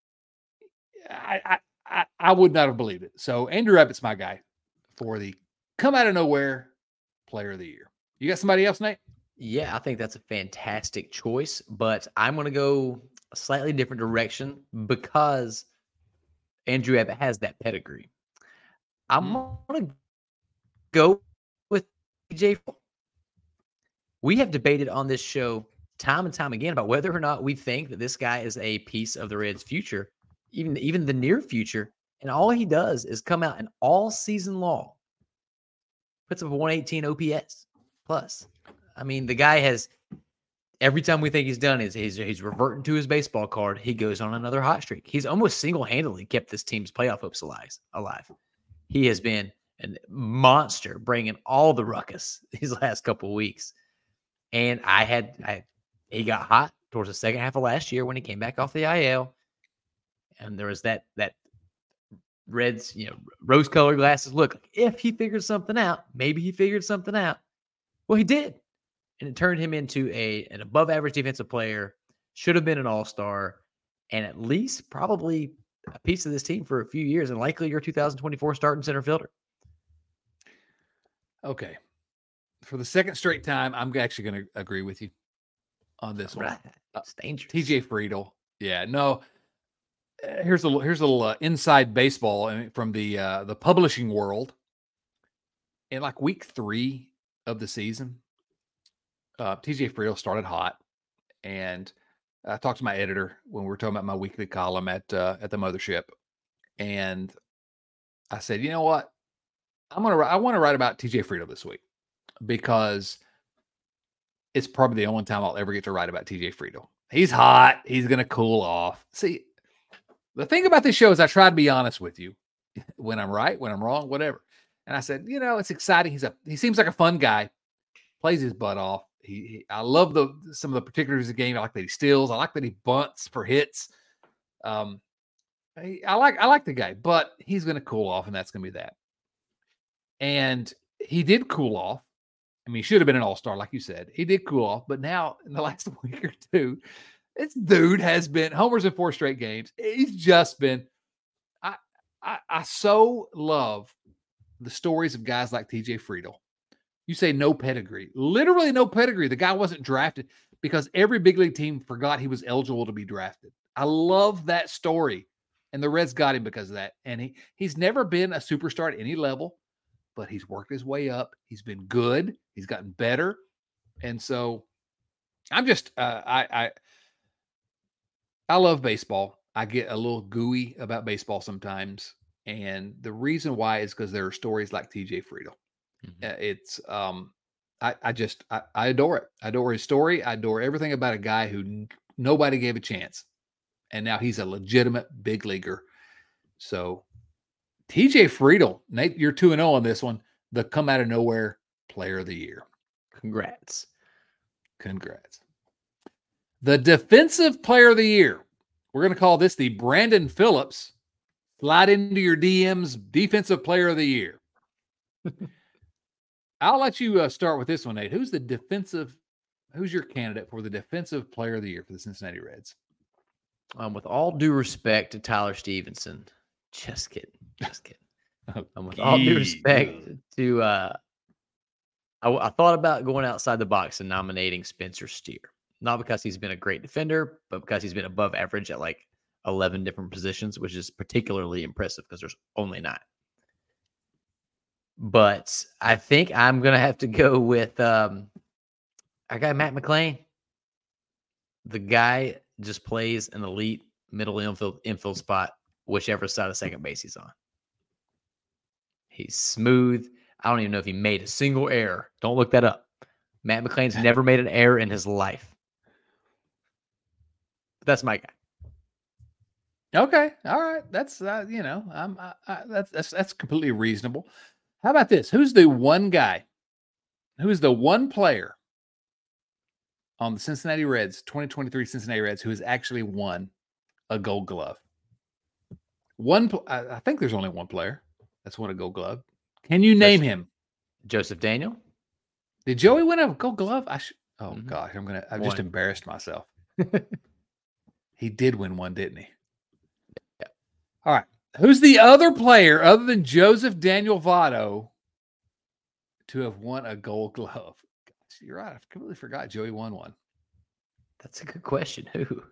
I, I, I would not have believed it. So Andrew Abbott's my guy for the come out of nowhere player of the year. You got somebody else, Nate? Yeah, I think that's a fantastic choice, but I'm going to go a slightly different direction because Andrew Abbott has that pedigree. I'm mm. going to go with T J. We have debated on this show time and time again about whether or not we think that this guy is a piece of the Reds' future, even, even the near future. And all he does is come out and all season long puts up a one eighteen O P S plus. I mean, the guy has, every time we think he's done is he's, he's reverting to his baseball card. He goes on another hot streak. He's almost single-handedly kept this team's playoff hopes alive. alive. He has been a monster, bringing all the ruckus these last couple of weeks. And I had, I, he got hot towards the second half of last year when he came back off the I L. And there was that, that Reds, you know, rose-colored glasses look. If he figured something out, maybe he figured something out. Well, he did. And it turned him into a an above-average defensive player, should have been an all-star, and at least probably a piece of this team for a few years, and likely your two thousand twenty-four starting center fielder. Okay. For the second straight time, I'm actually going to agree with you on this right. one. It's dangerous. T J Friedl. Yeah, no. Uh, here's a little, here's a little uh, inside baseball from the uh, the publishing world. In like week three of the season, Uh, T J Friedl started hot, and I talked to my editor when we were talking about my weekly column at uh, at the mothership, and I said, you know what, I'm gonna I want to write about T J Friedl this week because it's probably the only time I'll ever get to write about T J Friedl. He's hot. He's gonna cool off. See, the thing about this show is I try to be honest with you when I'm right, when I'm wrong, whatever. And I said, you know, it's exciting. He's a he seems like a fun guy, plays his butt off. He, he, I love the some of the particulars of the game. I like that he steals. I like that he bunts for hits. Um, I, I like I like the guy, but he's going to cool off, and that's going to be that. And he did cool off. I mean, he should have been an all-star, like you said. He did cool off, but now in the last week or two, this dude has been homers in four straight games. He's just been. I I, I so love the stories of guys like T J Friedl. You say no pedigree, literally no pedigree. The guy wasn't drafted. because every big league team forgot he was eligible to be drafted. I love that story. And the Reds got him because of that. And he he's never been a superstar at any level, but he's worked his way up. He's been good. He's gotten better. And so I'm just uh, I I I love baseball. I get a little gooey about baseball sometimes. And the reason why is because there are stories like T J Friedl. Mm-hmm. Uh, it's um I, I just I, I adore it. I adore his story. I adore everything about a guy who n- nobody gave a chance. And now he's a legitimate big leaguer. So T J Friedl, Nate, you're two and oh on this one. The come out of nowhere player of the year. Congrats. Congrats. The defensive player of the year. We're going to call this the Brandon Phillips slide into your D Ms defensive player of the year. I'll let you uh, start with this one, Nate. Who's the defensive, who's your candidate for the defensive player of the year for the Cincinnati Reds? Um, with all due respect to Tyler Stevenson, just kidding, just kidding. Oh, um, with all due respect to, uh, I, I thought about going outside the box and nominating Spencer Steer, not because he's been a great defender, but because he's been above average at like eleven different positions, which is particularly impressive because there's only nine. But I think I'm gonna have to go with um, our guy Matt McLain. The guy just plays an elite middle infield infield spot, whichever side of second base he's on. He's smooth. I don't even know if he made a single error. Don't look that up. Matt McLain's never made an error in his life. But that's my guy. Okay, all right. That's uh, you know, I'm I, I, that's that's that's completely reasonable. How about this? Who's the one guy? Who's the one player on the Cincinnati Reds, twenty twenty-three Cincinnati Reds, who has actually won a Gold Glove? One, I think there's only one player that's won a Gold Glove. Can you name Joseph, him? Joseph Daniel. Did Joey win a Gold Glove? I should. Oh mm-hmm. gosh, I'm gonna. I've one. just embarrassed myself. He did win one, didn't he? Yeah. All right. Who's the other player other than Joseph Daniel Votto to have won a Gold Glove? Gosh, you're right. I completely forgot Joey won one. That's a good question. Who?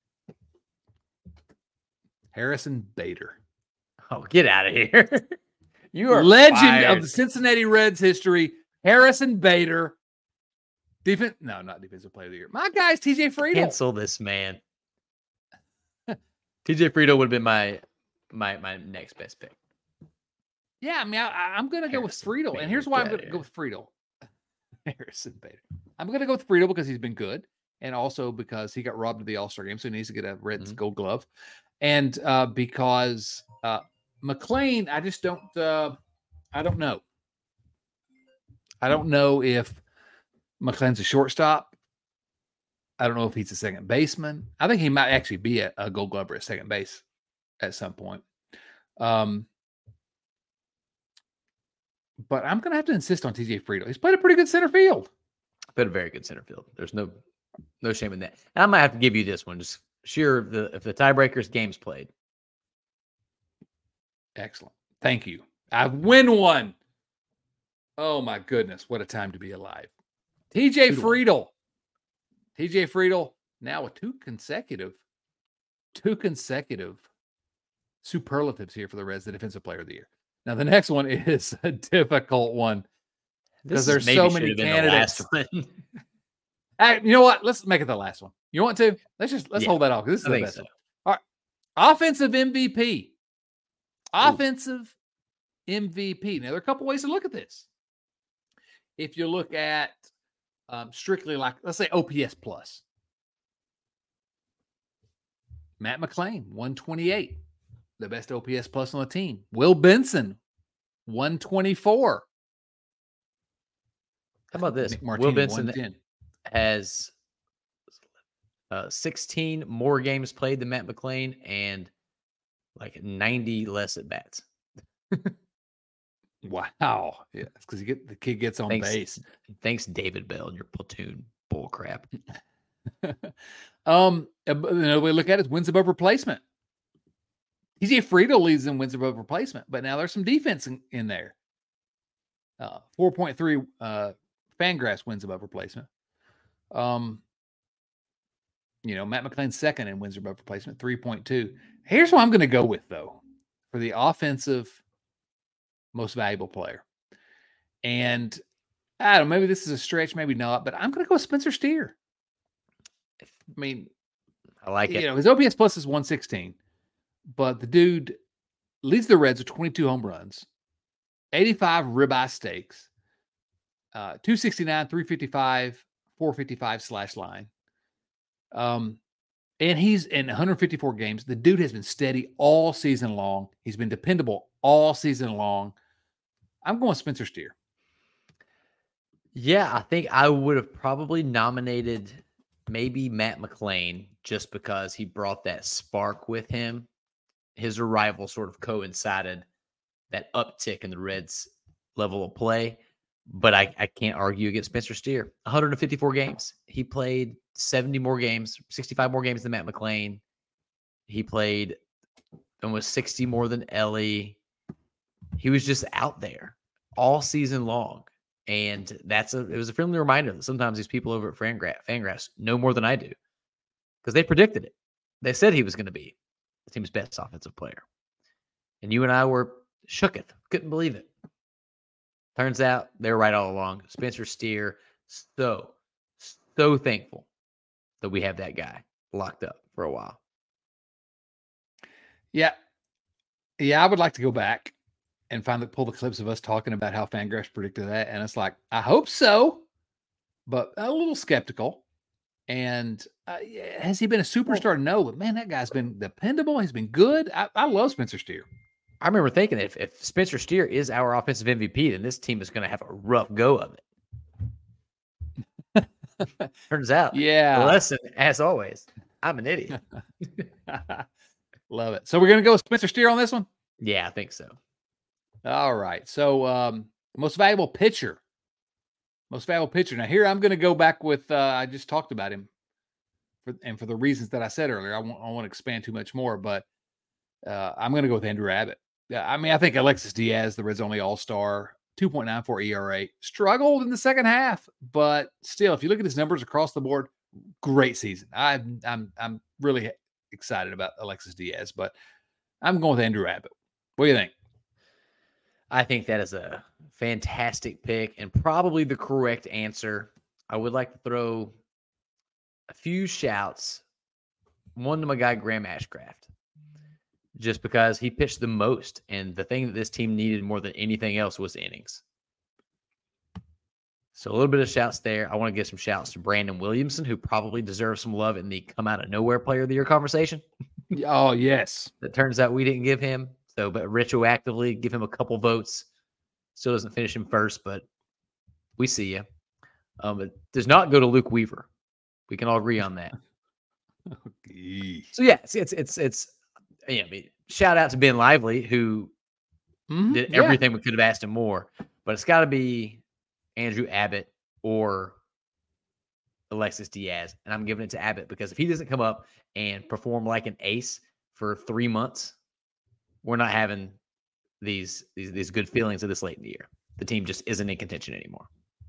Harrison Bader. Oh, get out of here. You are legend fired. Of the Cincinnati Reds history. Harrison Bader. Defense? No, not defensive player of the year. My guy's T J Friedl. Cancel this man. T J Friedl would have been my my my next best pick. Yeah, I mean, I, I'm going to go with Friedl, and here's why I'm going to go with Friedl. Harrison Bader. I'm going to go with Friedl because he's been good, and also because he got robbed of the All-Star game, so he needs to get a Reds mm-hmm. Gold Glove, and uh, because uh, McLain, I just don't, uh, I don't know. I don't know if McLain's a shortstop. I don't know if he's a second baseman. I think he might actually be a, a Gold Glover at second base at some point. Um, but I'm going to have to insist on T J Friedl. He's played a pretty good center field. Played a very good center field. There's no no shame in that. And I might have to give you this one. Just sure if the if the tiebreakers game's played. Excellent. Thank you. I win one. Oh my goodness, what a time to be alive. T J Friedl. T J Friedl now with two consecutive, two consecutive superlatives here for the Reds, the defensive player of the year. Now the next one is a difficult one because there's so many candidates. Hey, you know what? Let's make it the last one. You want to? Let's just let's yeah, hold that off because this is I the best so. one. All right. Offensive M V P. Offensive Ooh. M V P. Now there are a couple ways to look at this. If you look at um, strictly like, let's say O P S plus. Matt McLain, one twenty-eight. The best O P S plus on the team. Will Benson, one twenty-four. How about this? Will Benson has uh, sixteen more games played than Matt McLain and like ninety less at bats. Wow. Yeah, it's because you get the kid gets on thanks, base. Thanks, David Bell, and your platoon bull crap. um, another way to look at it is wins above replacement. T J Friedl leads in wins above replacement, but now there's some defense in, in there. Uh, four point three uh, Fangraphs wins above replacement. Um, You know, Matt McLain's second in wins above replacement, three point two. Here's what I'm going to go with, though, for the offensive most valuable player. And I don't know, maybe this is a stretch, maybe not, but I'm going to go with Spencer Steer. I mean, I like you it. You know, his O P S plus is one sixteen, but the dude leads the Reds with twenty-two home runs, eighty-five ribeye stakes, uh, two sixty-nine, three fifty-five, four fifty-five slash line. Um, and he's in one hundred fifty-four games. The dude has been steady all season long. He's been dependable all season long. I'm going Spencer Steer. Yeah, I think I would have probably nominated maybe Matt McLain just because he brought that spark with him. His arrival sort of coincided that uptick in the Reds' level of play. But I, I can't argue against Spencer Steer. one hundred fifty-four games. He played seventy more games, sixty-five more games than Matt McLain. He played almost sixty more than Ellie. He was just out there all season long. And that's a it was a friendly reminder that sometimes these people over at Fangraphs, Fangraphs know more than I do because they predicted it. They said he was going to be the team's best offensive player. And you and I were shook it. Couldn't believe it. Turns out they were right all along. Spencer Steer, so, so thankful that we have that guy locked up for a while. Yeah. Yeah, I would like to go back and find the pull the clips of us talking about how Fangraphs predicted that. And it's like, I hope so, but a little skeptical. And uh, has he been a superstar? No, but man, that guy's been dependable. He's been good. I, I love Spencer Steer. I remember thinking if, if Spencer Steer is our offensive M V P, then this team is going to have a rough go of it. Turns out, yeah. The lesson, as always, I'm an idiot. Love it. So we're going to go with Spencer Steer on this one? Yeah, I think so. All right. So um, most valuable pitcher. Most valuable pitcher. Now here I'm going to go back with, uh, I just talked about him. For, and for the reasons that I said earlier, I won't, I won't expand too much more, but uh, I'm going to go with Andrew Abbott. Yeah, I mean, I think Alexis Diaz, the Reds' only all-star, two point nine four E R A, struggled in the second half, but still, if you look at his numbers across the board, great season. I'm I'm I'm really excited about Alexis Diaz, but I'm going with Andrew Abbott. What do you think? I think that is a fantastic pick and probably the correct answer. I would like to throw a few shouts. One to my guy, Graham Ashcraft. Just because he pitched the most, and the thing that this team needed more than anything else was innings. So a little bit of shouts there. I want to give some shouts to Brandon Williamson, who probably deserves some love in the come out of nowhere player of the year conversation. Oh, yes. It turns out we didn't give him. So, but retroactively give him a couple votes. Still doesn't finish him first, but we see you. Um, it does not go to Luke Weaver. We can all agree on that. Okay. So yeah, it's it's it's, it's yeah, I mean, shout out to Ben Lively, who mm-hmm, did everything yeah. we could have asked him more. But it's got to be Andrew Abbott or Alexis Diaz. And I'm giving it to Abbott because if he doesn't come up and perform like an ace for three months, we're not having these, these, these good feelings of this late in the year. The team just isn't in contention anymore.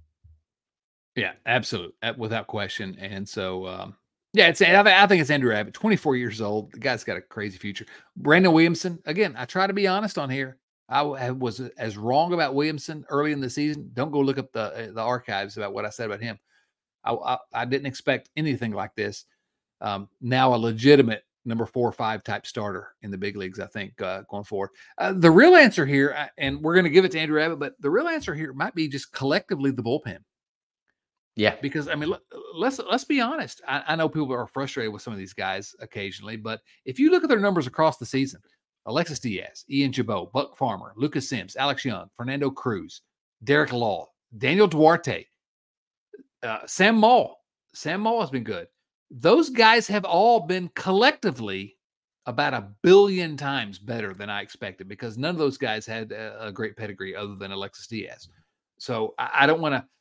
Yeah, absolutely. Without question. And so, um, yeah, it's, I think it's Andrew Abbott, twenty-four years old. The guy's got a crazy future. Brandon Williamson, again, I try to be honest on here. I was as wrong about Williamson early in the season. Don't go look up the the archives about what I said about him. I, I, I didn't expect anything like this. Um, now a legitimate number four or five type starter in the big leagues, I think, uh, going forward. Uh, the real answer here, and we're going to give it to Andrew Abbott, but the real answer here might be just collectively the bullpen. Yeah, because I mean, let, let's let's be honest. I, I know people are frustrated with some of these guys occasionally, but if you look at their numbers across the season, Alexis Diaz, Ian Gibaut, Buck Farmer, Lucas Sims, Alex Young, Fernando Cruz, Derek Law, Daniel Duarte, uh, Sam Maul. Sam Maul has been good. Those guys have all been collectively about a billion times better than I expected because none of those guys had a, a great pedigree other than Alexis Diaz. So I, I don't want to.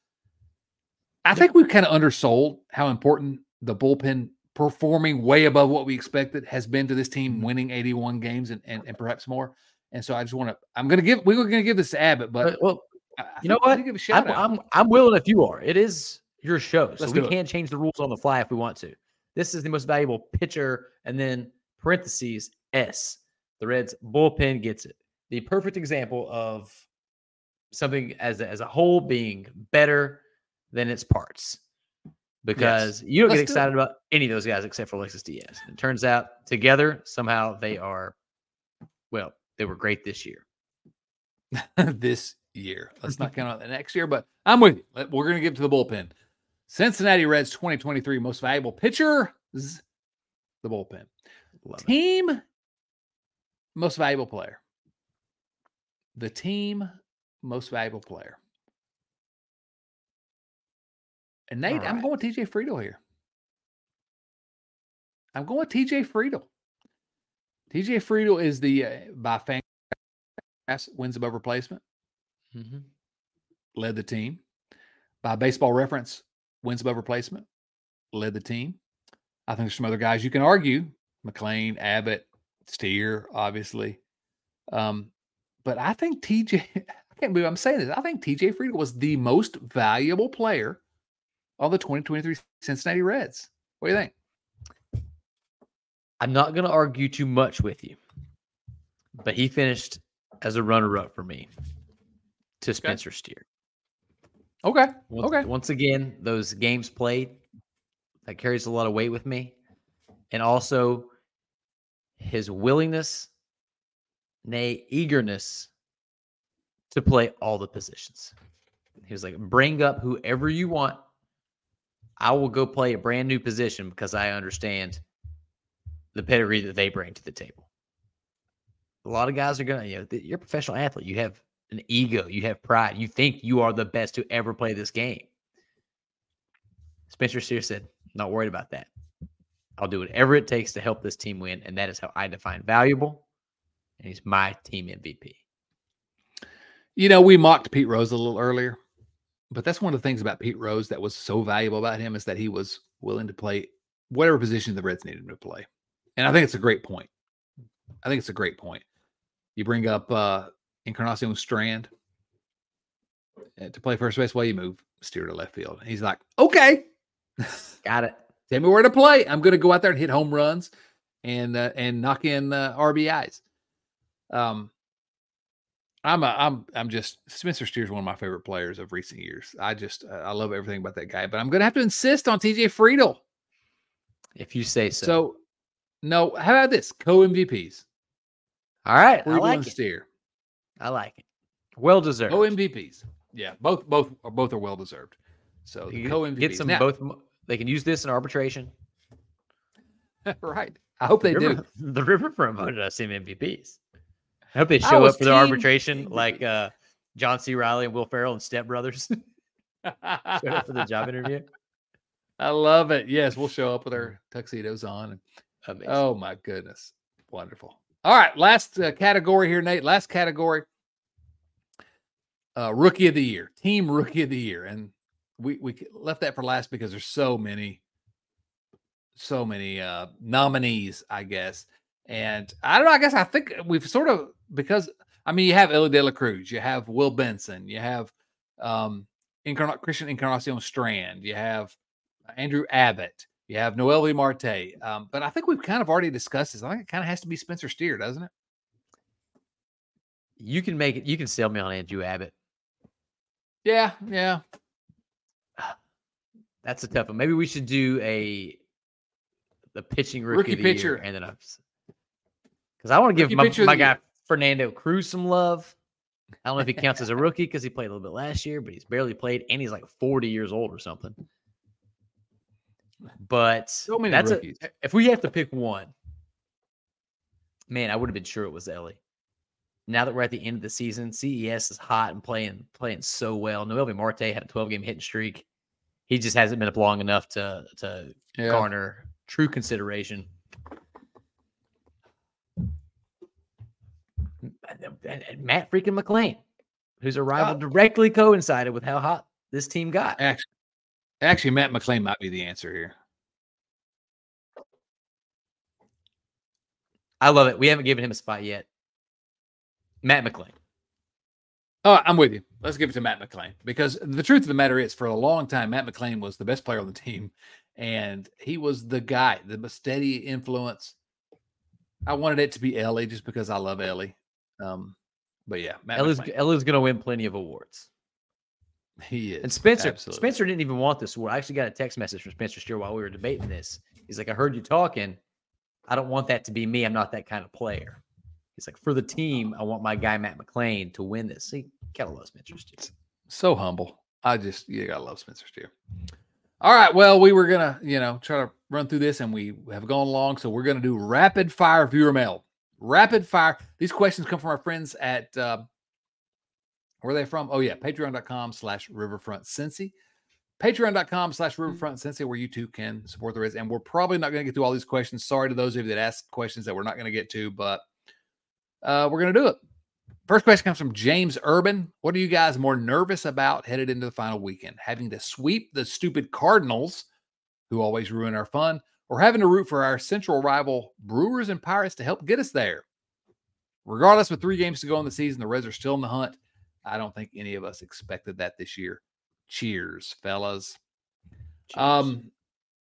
I think we've kind of undersold how important the bullpen performing way above what we expected has been to this team winning eighty-one games and, and, and perhaps more. And so I just want to, I'm going to give, we're going to give this to Abbott, but well, I, you know what? Give a shout I'm, out. I'm, I'm willing if you are. It is your show. So Let's we can change the rules on the fly if we want to. This is the most valuable pitcher. And then parentheses S. The Reds bullpen gets it. The perfect example of something as a, as a whole being better than its parts. Because yes. you don't Let's get excited do about any of those guys except for Alexis Diaz. It turns out together, somehow they are, well, they were great this year. This year. Let's not count on the next year, but I'm with you. We're going to get to the bullpen. Cincinnati Reds twenty twenty-three most valuable pitcher, the bullpen. Love team, it. Most valuable player. The team, most valuable player. And Nate, right. I'm going with T J Friedl here. I'm going with T J Friedl. T J Friedl is the, uh, by fan wins above replacement. Mm-hmm. Led the team. By Baseball Reference, wins above replacement. Led the team. I think there's some other guys you can argue. McLean, Abbott, Steer, obviously. Um, but I think T J, I can't believe I'm saying this. I think T J Friedl was the most valuable player on the twenty twenty-three Cincinnati Reds. What do you think? I'm not going to argue too much with you, but he finished as a runner-up for me to Spencer okay. Steer. Okay. Once, okay. Once again, those games played, that carries a lot of weight with me. And also his willingness, nay, eagerness to play all the positions. He was like, bring up whoever you want. I will go play a brand new position because I understand the pedigree that they bring to the table. A lot of guys are going to, you know, you're a professional athlete. You have an ego. You have pride. You think you are the best to ever play this game. Spencer Steer said, not worried about that. I'll do whatever it takes to help this team win, and that is how I define valuable, and he's my team M V P. You know, we mocked Pete Rose a little earlier, but that's one of the things about Pete Rose that was so valuable about him is that he was willing to play whatever position the Reds needed him to play. And I think it's a great point. I think it's a great point. You bring up uh, Encarnacion Strand to play first base while you move Steer to left field. And he's like, okay. Got it. Tell me where to play. I'm going to go out there and hit home runs and uh, and knock in uh, R B Is. Um, I'm a, I'm I'm just Spencer Steer is one of my favorite players of recent years. I just uh, I love everything about that guy. But I'm going to have to insist on T J Friedl. If you say so. So, no. How about this? Co-M V Ps. All right, Friedl I like and it. Steer. I like it. Well deserved. Co-M V Ps. Yeah, both both are both are well deserved. So the co-M V Ps. Get some now, both. They can use this in arbitration. Right. I hope they the river, do. The Riverfront voted us some M V Ps. I hope they show up for their arbitration like uh, John C. Reilly and Will Ferrell and Step Brothers. Showed up for the job interview. I love it. Yes, we'll show up with our tuxedos on. Amazing. Oh, my goodness. Wonderful. All right. Last uh, category here, Nate. Last category. Uh, rookie of the year. Team Rookie of the Year. And we, we left that for last because there's so many, so many uh, nominees, I guess. And I don't know. I guess I think we've sort of, because, I mean, you have Elly De La Cruz. You have Will Benson. You have um, Incarn- Christian Encarnacion Strand. You have Andrew Abbott. You have Noelvi Marte. Um, but I think we've kind of already discussed this. I think it kind of has to be Spencer Steer, doesn't it? You can make it. You can sell me on Andrew Abbott. Yeah, yeah. That's a tough one. Maybe we should do a the pitching rookie, rookie of the pitcher. Year, and then I because I want to give my, my guy year. Fernando Cruz some love. I don't know if he counts as a rookie because he played a little bit last year, but he's barely played, and he's like forty years old or something. But so many that's rookies. A, if we have to pick one, man, I would have been sure it was Elly. Now that we're at the end of the season, C E S is hot and playing playing so well. Noelvi Marte had a twelve-game hitting streak. He just hasn't been up long enough to to yeah. garner true consideration. Matt freaking McLean, whose arrival uh, directly coincided with how hot this team got. Actually, actually, Matt McLean might be the answer here. I love it. We haven't given him a spot yet. Matt McLean. Oh, I'm with you. Let's give it to Matt McLean because the truth of the matter is, for a long time, Matt McLean was the best player on the team, and he was the guy, the steady influence. I wanted it to be Ellie just because I love Ellie. Um, but yeah, Matt Ellie's, Ellie's going to win plenty of awards. He is. And Spencer, absolutely. Spencer didn't even want this award. I actually got a text message from Spencer Steer while we were debating this. He's like, I heard you talking. I don't want that to be me. I'm not that kind of player. He's like, for the team, I want my guy, Matt McLean, to win this. See, gotta love Spencer Steer. So humble. I just, you gotta love Spencer Steer. All right. Well, we were going to, you know, try to run through this, and we have gone long. So we're going to do rapid fire viewer mail. Rapid fire. These questions come from our friends at, uh, where are they from? Oh, yeah. Patreon.com slash Riverfront Cincy. Patreon.com slash Riverfront Cincy, where you too can support the Reds. And we're probably not going to get through all these questions. Sorry to those of you that asked questions that we're not going to get to, but uh, we're going to do it. First question comes from James Urban. What are you guys more nervous about headed into the final weekend? Having to sweep the stupid Cardinals, who always ruin our fun, or having to root for our central rival Brewers and Pirates to help get us there? Regardless, with three games to go in the season, the Reds are still in the hunt. I don't think any of us expected that this year. Cheers, fellas. Cheers. Um,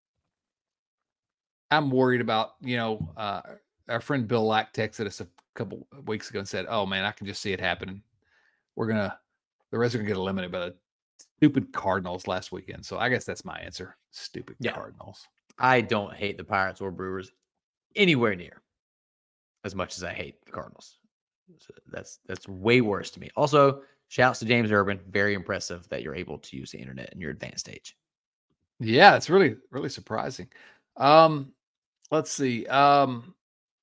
I'm worried about, you know, uh, our friend Bill Lack texted us a couple of weeks ago and said, oh, man, I can just see it happening. We're going to, the Reds are going to get eliminated by the stupid Cardinals last weekend. So I guess that's my answer. Stupid yeah. Cardinals. I don't hate the Pirates or Brewers anywhere near as much as I hate the Cardinals. So that's, that's way worse to me. Also, shouts to James Urban. Very impressive that you're able to use the internet in your advanced age. Yeah, it's really, really surprising. Um, let's see. Um,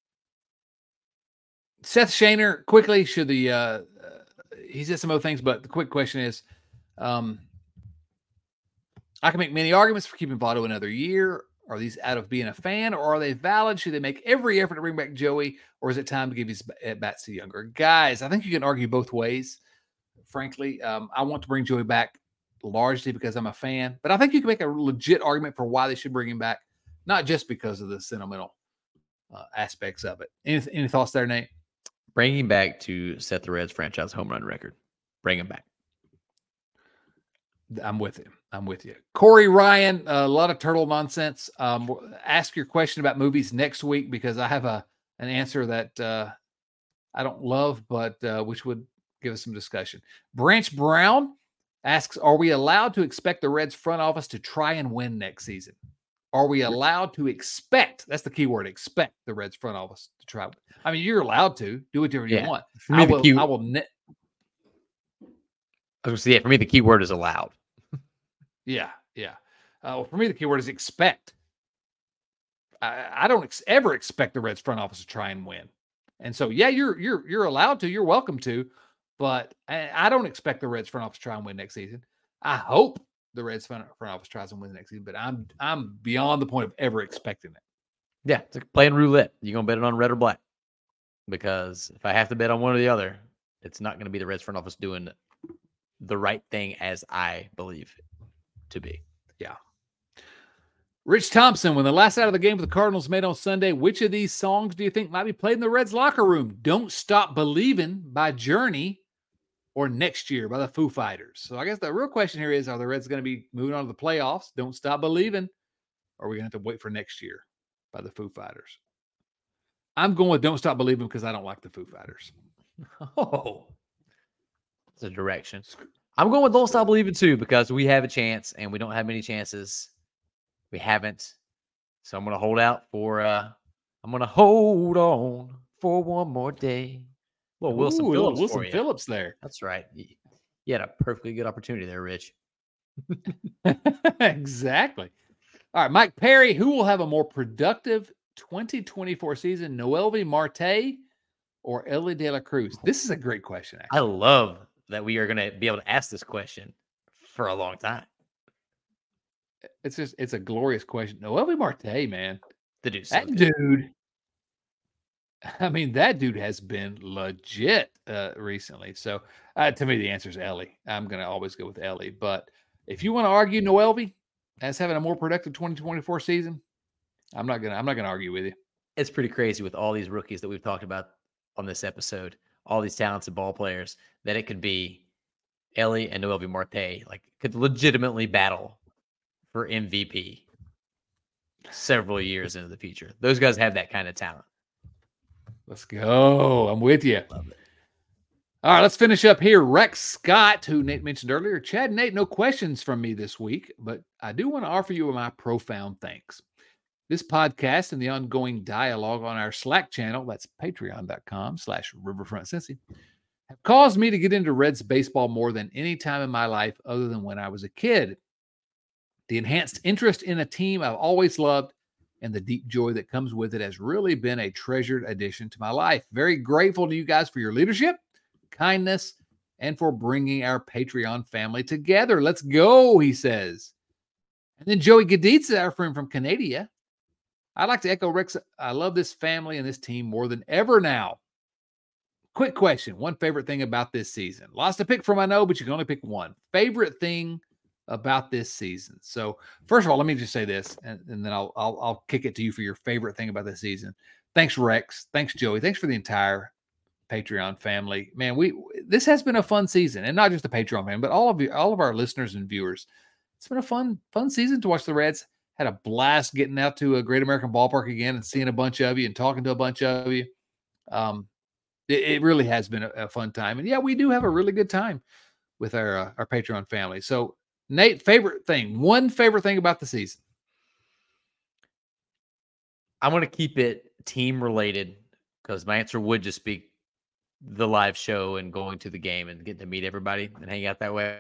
Seth Shaner, quickly, should the, uh, uh, he said some other things, but the quick question is, um, I can make many arguments for keeping Votto another year. Are these out of being a fan, or are they valid? Should they make every effort to bring back Joey, or is it time to give his at-bats to younger guys? I think you can argue both ways. Frankly, um, I want to bring Joey back largely because I'm a fan, but I think you can make a legit argument for why they should bring him back, not just because of the sentimental uh, aspects of it. Any, any thoughts there, Nate? Bring him back to set the Reds franchise home run record. Bring him back. I'm with you. I'm with you. Corey Ryan, a lot of turtle nonsense. Um, ask your question about movies next week because I have a an answer that uh, I don't love, but uh, which would give us some discussion. Branch Brown asks, are we allowed to expect the Reds front office to try and win next season? Are we allowed to expect, that's the key word, expect the Reds front office to try? I mean, you're allowed to do whatever yeah. you want. For me, I will, key, I will ne- I was gonna say, yeah, for me, the key word is allowed. yeah, yeah. Uh, well, for me, the key word is expect. I, I don't ex- ever expect the Reds front office to try and win. And so, yeah, you're you're you're allowed to, you're welcome to, but I, I don't expect the Reds front office to try and win next season. I hope the Reds front, front office tries and win next season, but I'm I'm beyond the point of ever expecting it. Yeah, it's like playing roulette. You gonna bet it on red or black? Because if I have to bet on one or the other, it's not going to be the Reds front office doing the right thing as I believe to be. Yeah. Rich Thompson, when the last out of the game for the Cardinals made on Sunday, which of these songs do you think might be played in the Reds locker room? Don't Stop Believing by Journey or Next Year by the Foo Fighters? So I guess the real question here is, are the Reds going to be moving on to the playoffs? Don't Stop Believing. Or are we going to have to wait for Next Year by the Foo Fighters? I'm going with Don't Stop Believing because I don't like the Foo Fighters. Oh, it's a direction. I'm going with Don't Stop Believing too because we have a chance and we don't have many chances. We haven't. So I'm going to hold out for, uh, I'm going to hold on for one more day. Well, Wilson Ooh, Phillips. Wilson Phillips there. That's right. You had a perfectly good opportunity there, Rich. Exactly. All right, Mike Perry, who will have a more productive twenty twenty-four season, Noelvi Marte or Elly De La Cruz? This is a great question, actually. I love that we are going to be able to ask this question for a long time. It's just, it's a glorious question. Noelvi Marte, man. The dude's that so dude, I mean, that dude has been legit uh, recently. So uh, to me, the answer is Elly. I'm going to always go with Elly. But if you want to argue Noelvi as having a more productive twenty twenty-four season, I'm not gonna. I'm not gonna argue with you. It's pretty crazy with all these rookies that we've talked about on this episode, all these talented ball players, that it could be Elly and Noelvi Marte, like could legitimately battle for M V P several years into the future. Those guys have that kind of talent. Let's go. I'm with you. Love it. All right, let's finish up here. Rex Scott, who Nate mentioned earlier. Chad and Nate, no questions from me this week, but I do want to offer you my profound thanks. This podcast and the ongoing dialogue on our Slack channel, that's patreon.com slash Riverfront Cincy, have caused me to get into Reds baseball more than any time in my life other than when I was a kid. The enhanced interest in a team I've always loved and the deep joy that comes with it has really been a treasured addition to my life. Very grateful to you guys for your leadership, kindness, and for bringing our Patreon family together. Let's go, he says. And then Joey Gaditza, our friend from Canada. I'd like to echo Rex. I love this family and this team more than ever now. Quick question. One favorite thing about this season. Lots to pick from, I know, but you can only pick one. Favorite thing about this season. So first of all, let me just say this, and, and then I'll, I'll I'll kick it to you for your favorite thing about this season. Thanks, Rex. Thanks, Joey. Thanks for the entire Patreon family. Man, we this has been a fun season, and not just the Patreon family, but all of you, all of our listeners and viewers. It's been a fun, fun season to watch the Reds. Had a blast getting out to a Great American Ballpark again and seeing a bunch of you and talking to a bunch of you. Um, it, it really has been a, a fun time. And yeah, we do have a really good time with our, uh, our Patreon family. So Nate, favorite thing, one favorite thing about the season. I'm going to keep it team related because my answer would just be the live show and going to the game and getting to meet everybody and hang out that way.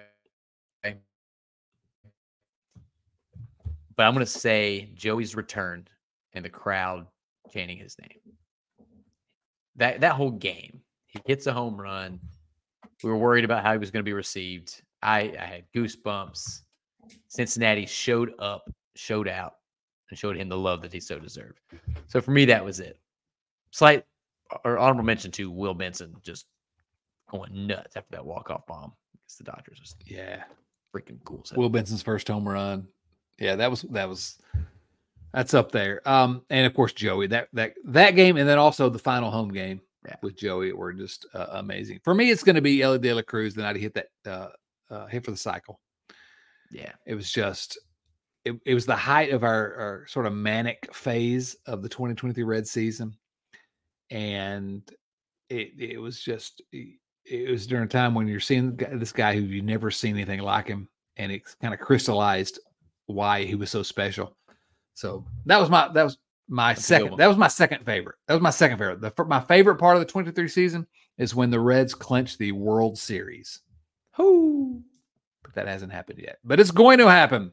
But I'm going to say Joey's return and the crowd chanting his name. That that whole game, he hits a home run. We were worried about how he was going to be received. I, I had goosebumps. Cincinnati showed up, showed out, and showed him the love that he so deserved. So for me, that was it. Slight or honorable mention to Will Benson just going nuts after that walk-off bomb against the Dodgers. Was yeah, freaking cool. Will Benson's first home run. Yeah, that was that was that's up there. Um, and of course Joey, that that that game, and then also the final home game yeah. with Joey were just uh, amazing. For me, it's going to be Elly De La Cruz the night he hit that uh, uh, hit for the cycle. Yeah, it was just it, it was the height of our, our sort of manic phase of the twenty twenty-three Red season, and it it was just it was during a time when you're seeing this guy who you've never seen anything like him, and it kind of crystallized why he was so special. So that was my that was my That's second that was my second favorite. That was my second favorite. The my favorite part of the twenty-three season is when the Reds clinched the World Series. Whoo! But that hasn't happened yet. But it's going to happen.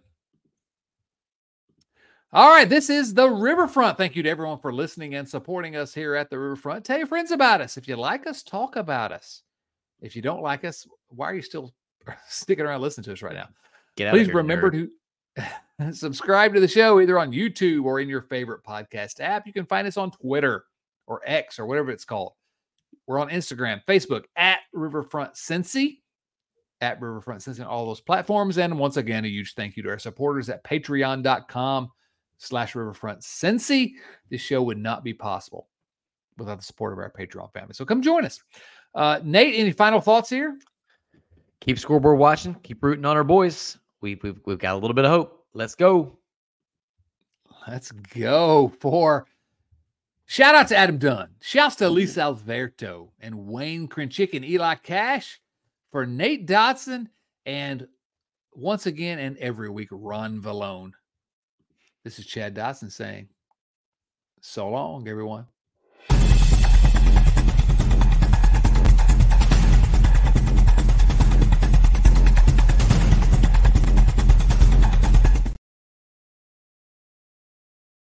All right, this is the Riverfront. Thank you to everyone for listening and supporting us here at the Riverfront. Tell your friends about us. If you like us, talk about us. If you don't like us, why are you still sticking around listening to us right now? Get out Please of here, remember nerd. to subscribe to the show either on YouTube or in your favorite podcast app. You can find us on Twitter or X or whatever it's called. We're on Instagram, Facebook at Riverfront Cincy, at Riverfront Cincy on all those platforms. And once again, a huge thank you to our supporters at patreon.com slash Riverfront Cincy. This show would not be possible without the support of our Patreon family. So come join us. Uh, Nate, any final thoughts here? Keep scoreboard watching. Keep rooting on our boys. We, we've, we've got a little bit of hope. Let's go. Let's go for shout out to Adam Dunn. Shouts to Elise Alberto and Wayne Krenchick and Eli Cash, for Nate Dotson, and once again and every week, Ron Vallone. This is Chad Dotson saying, so long, everyone.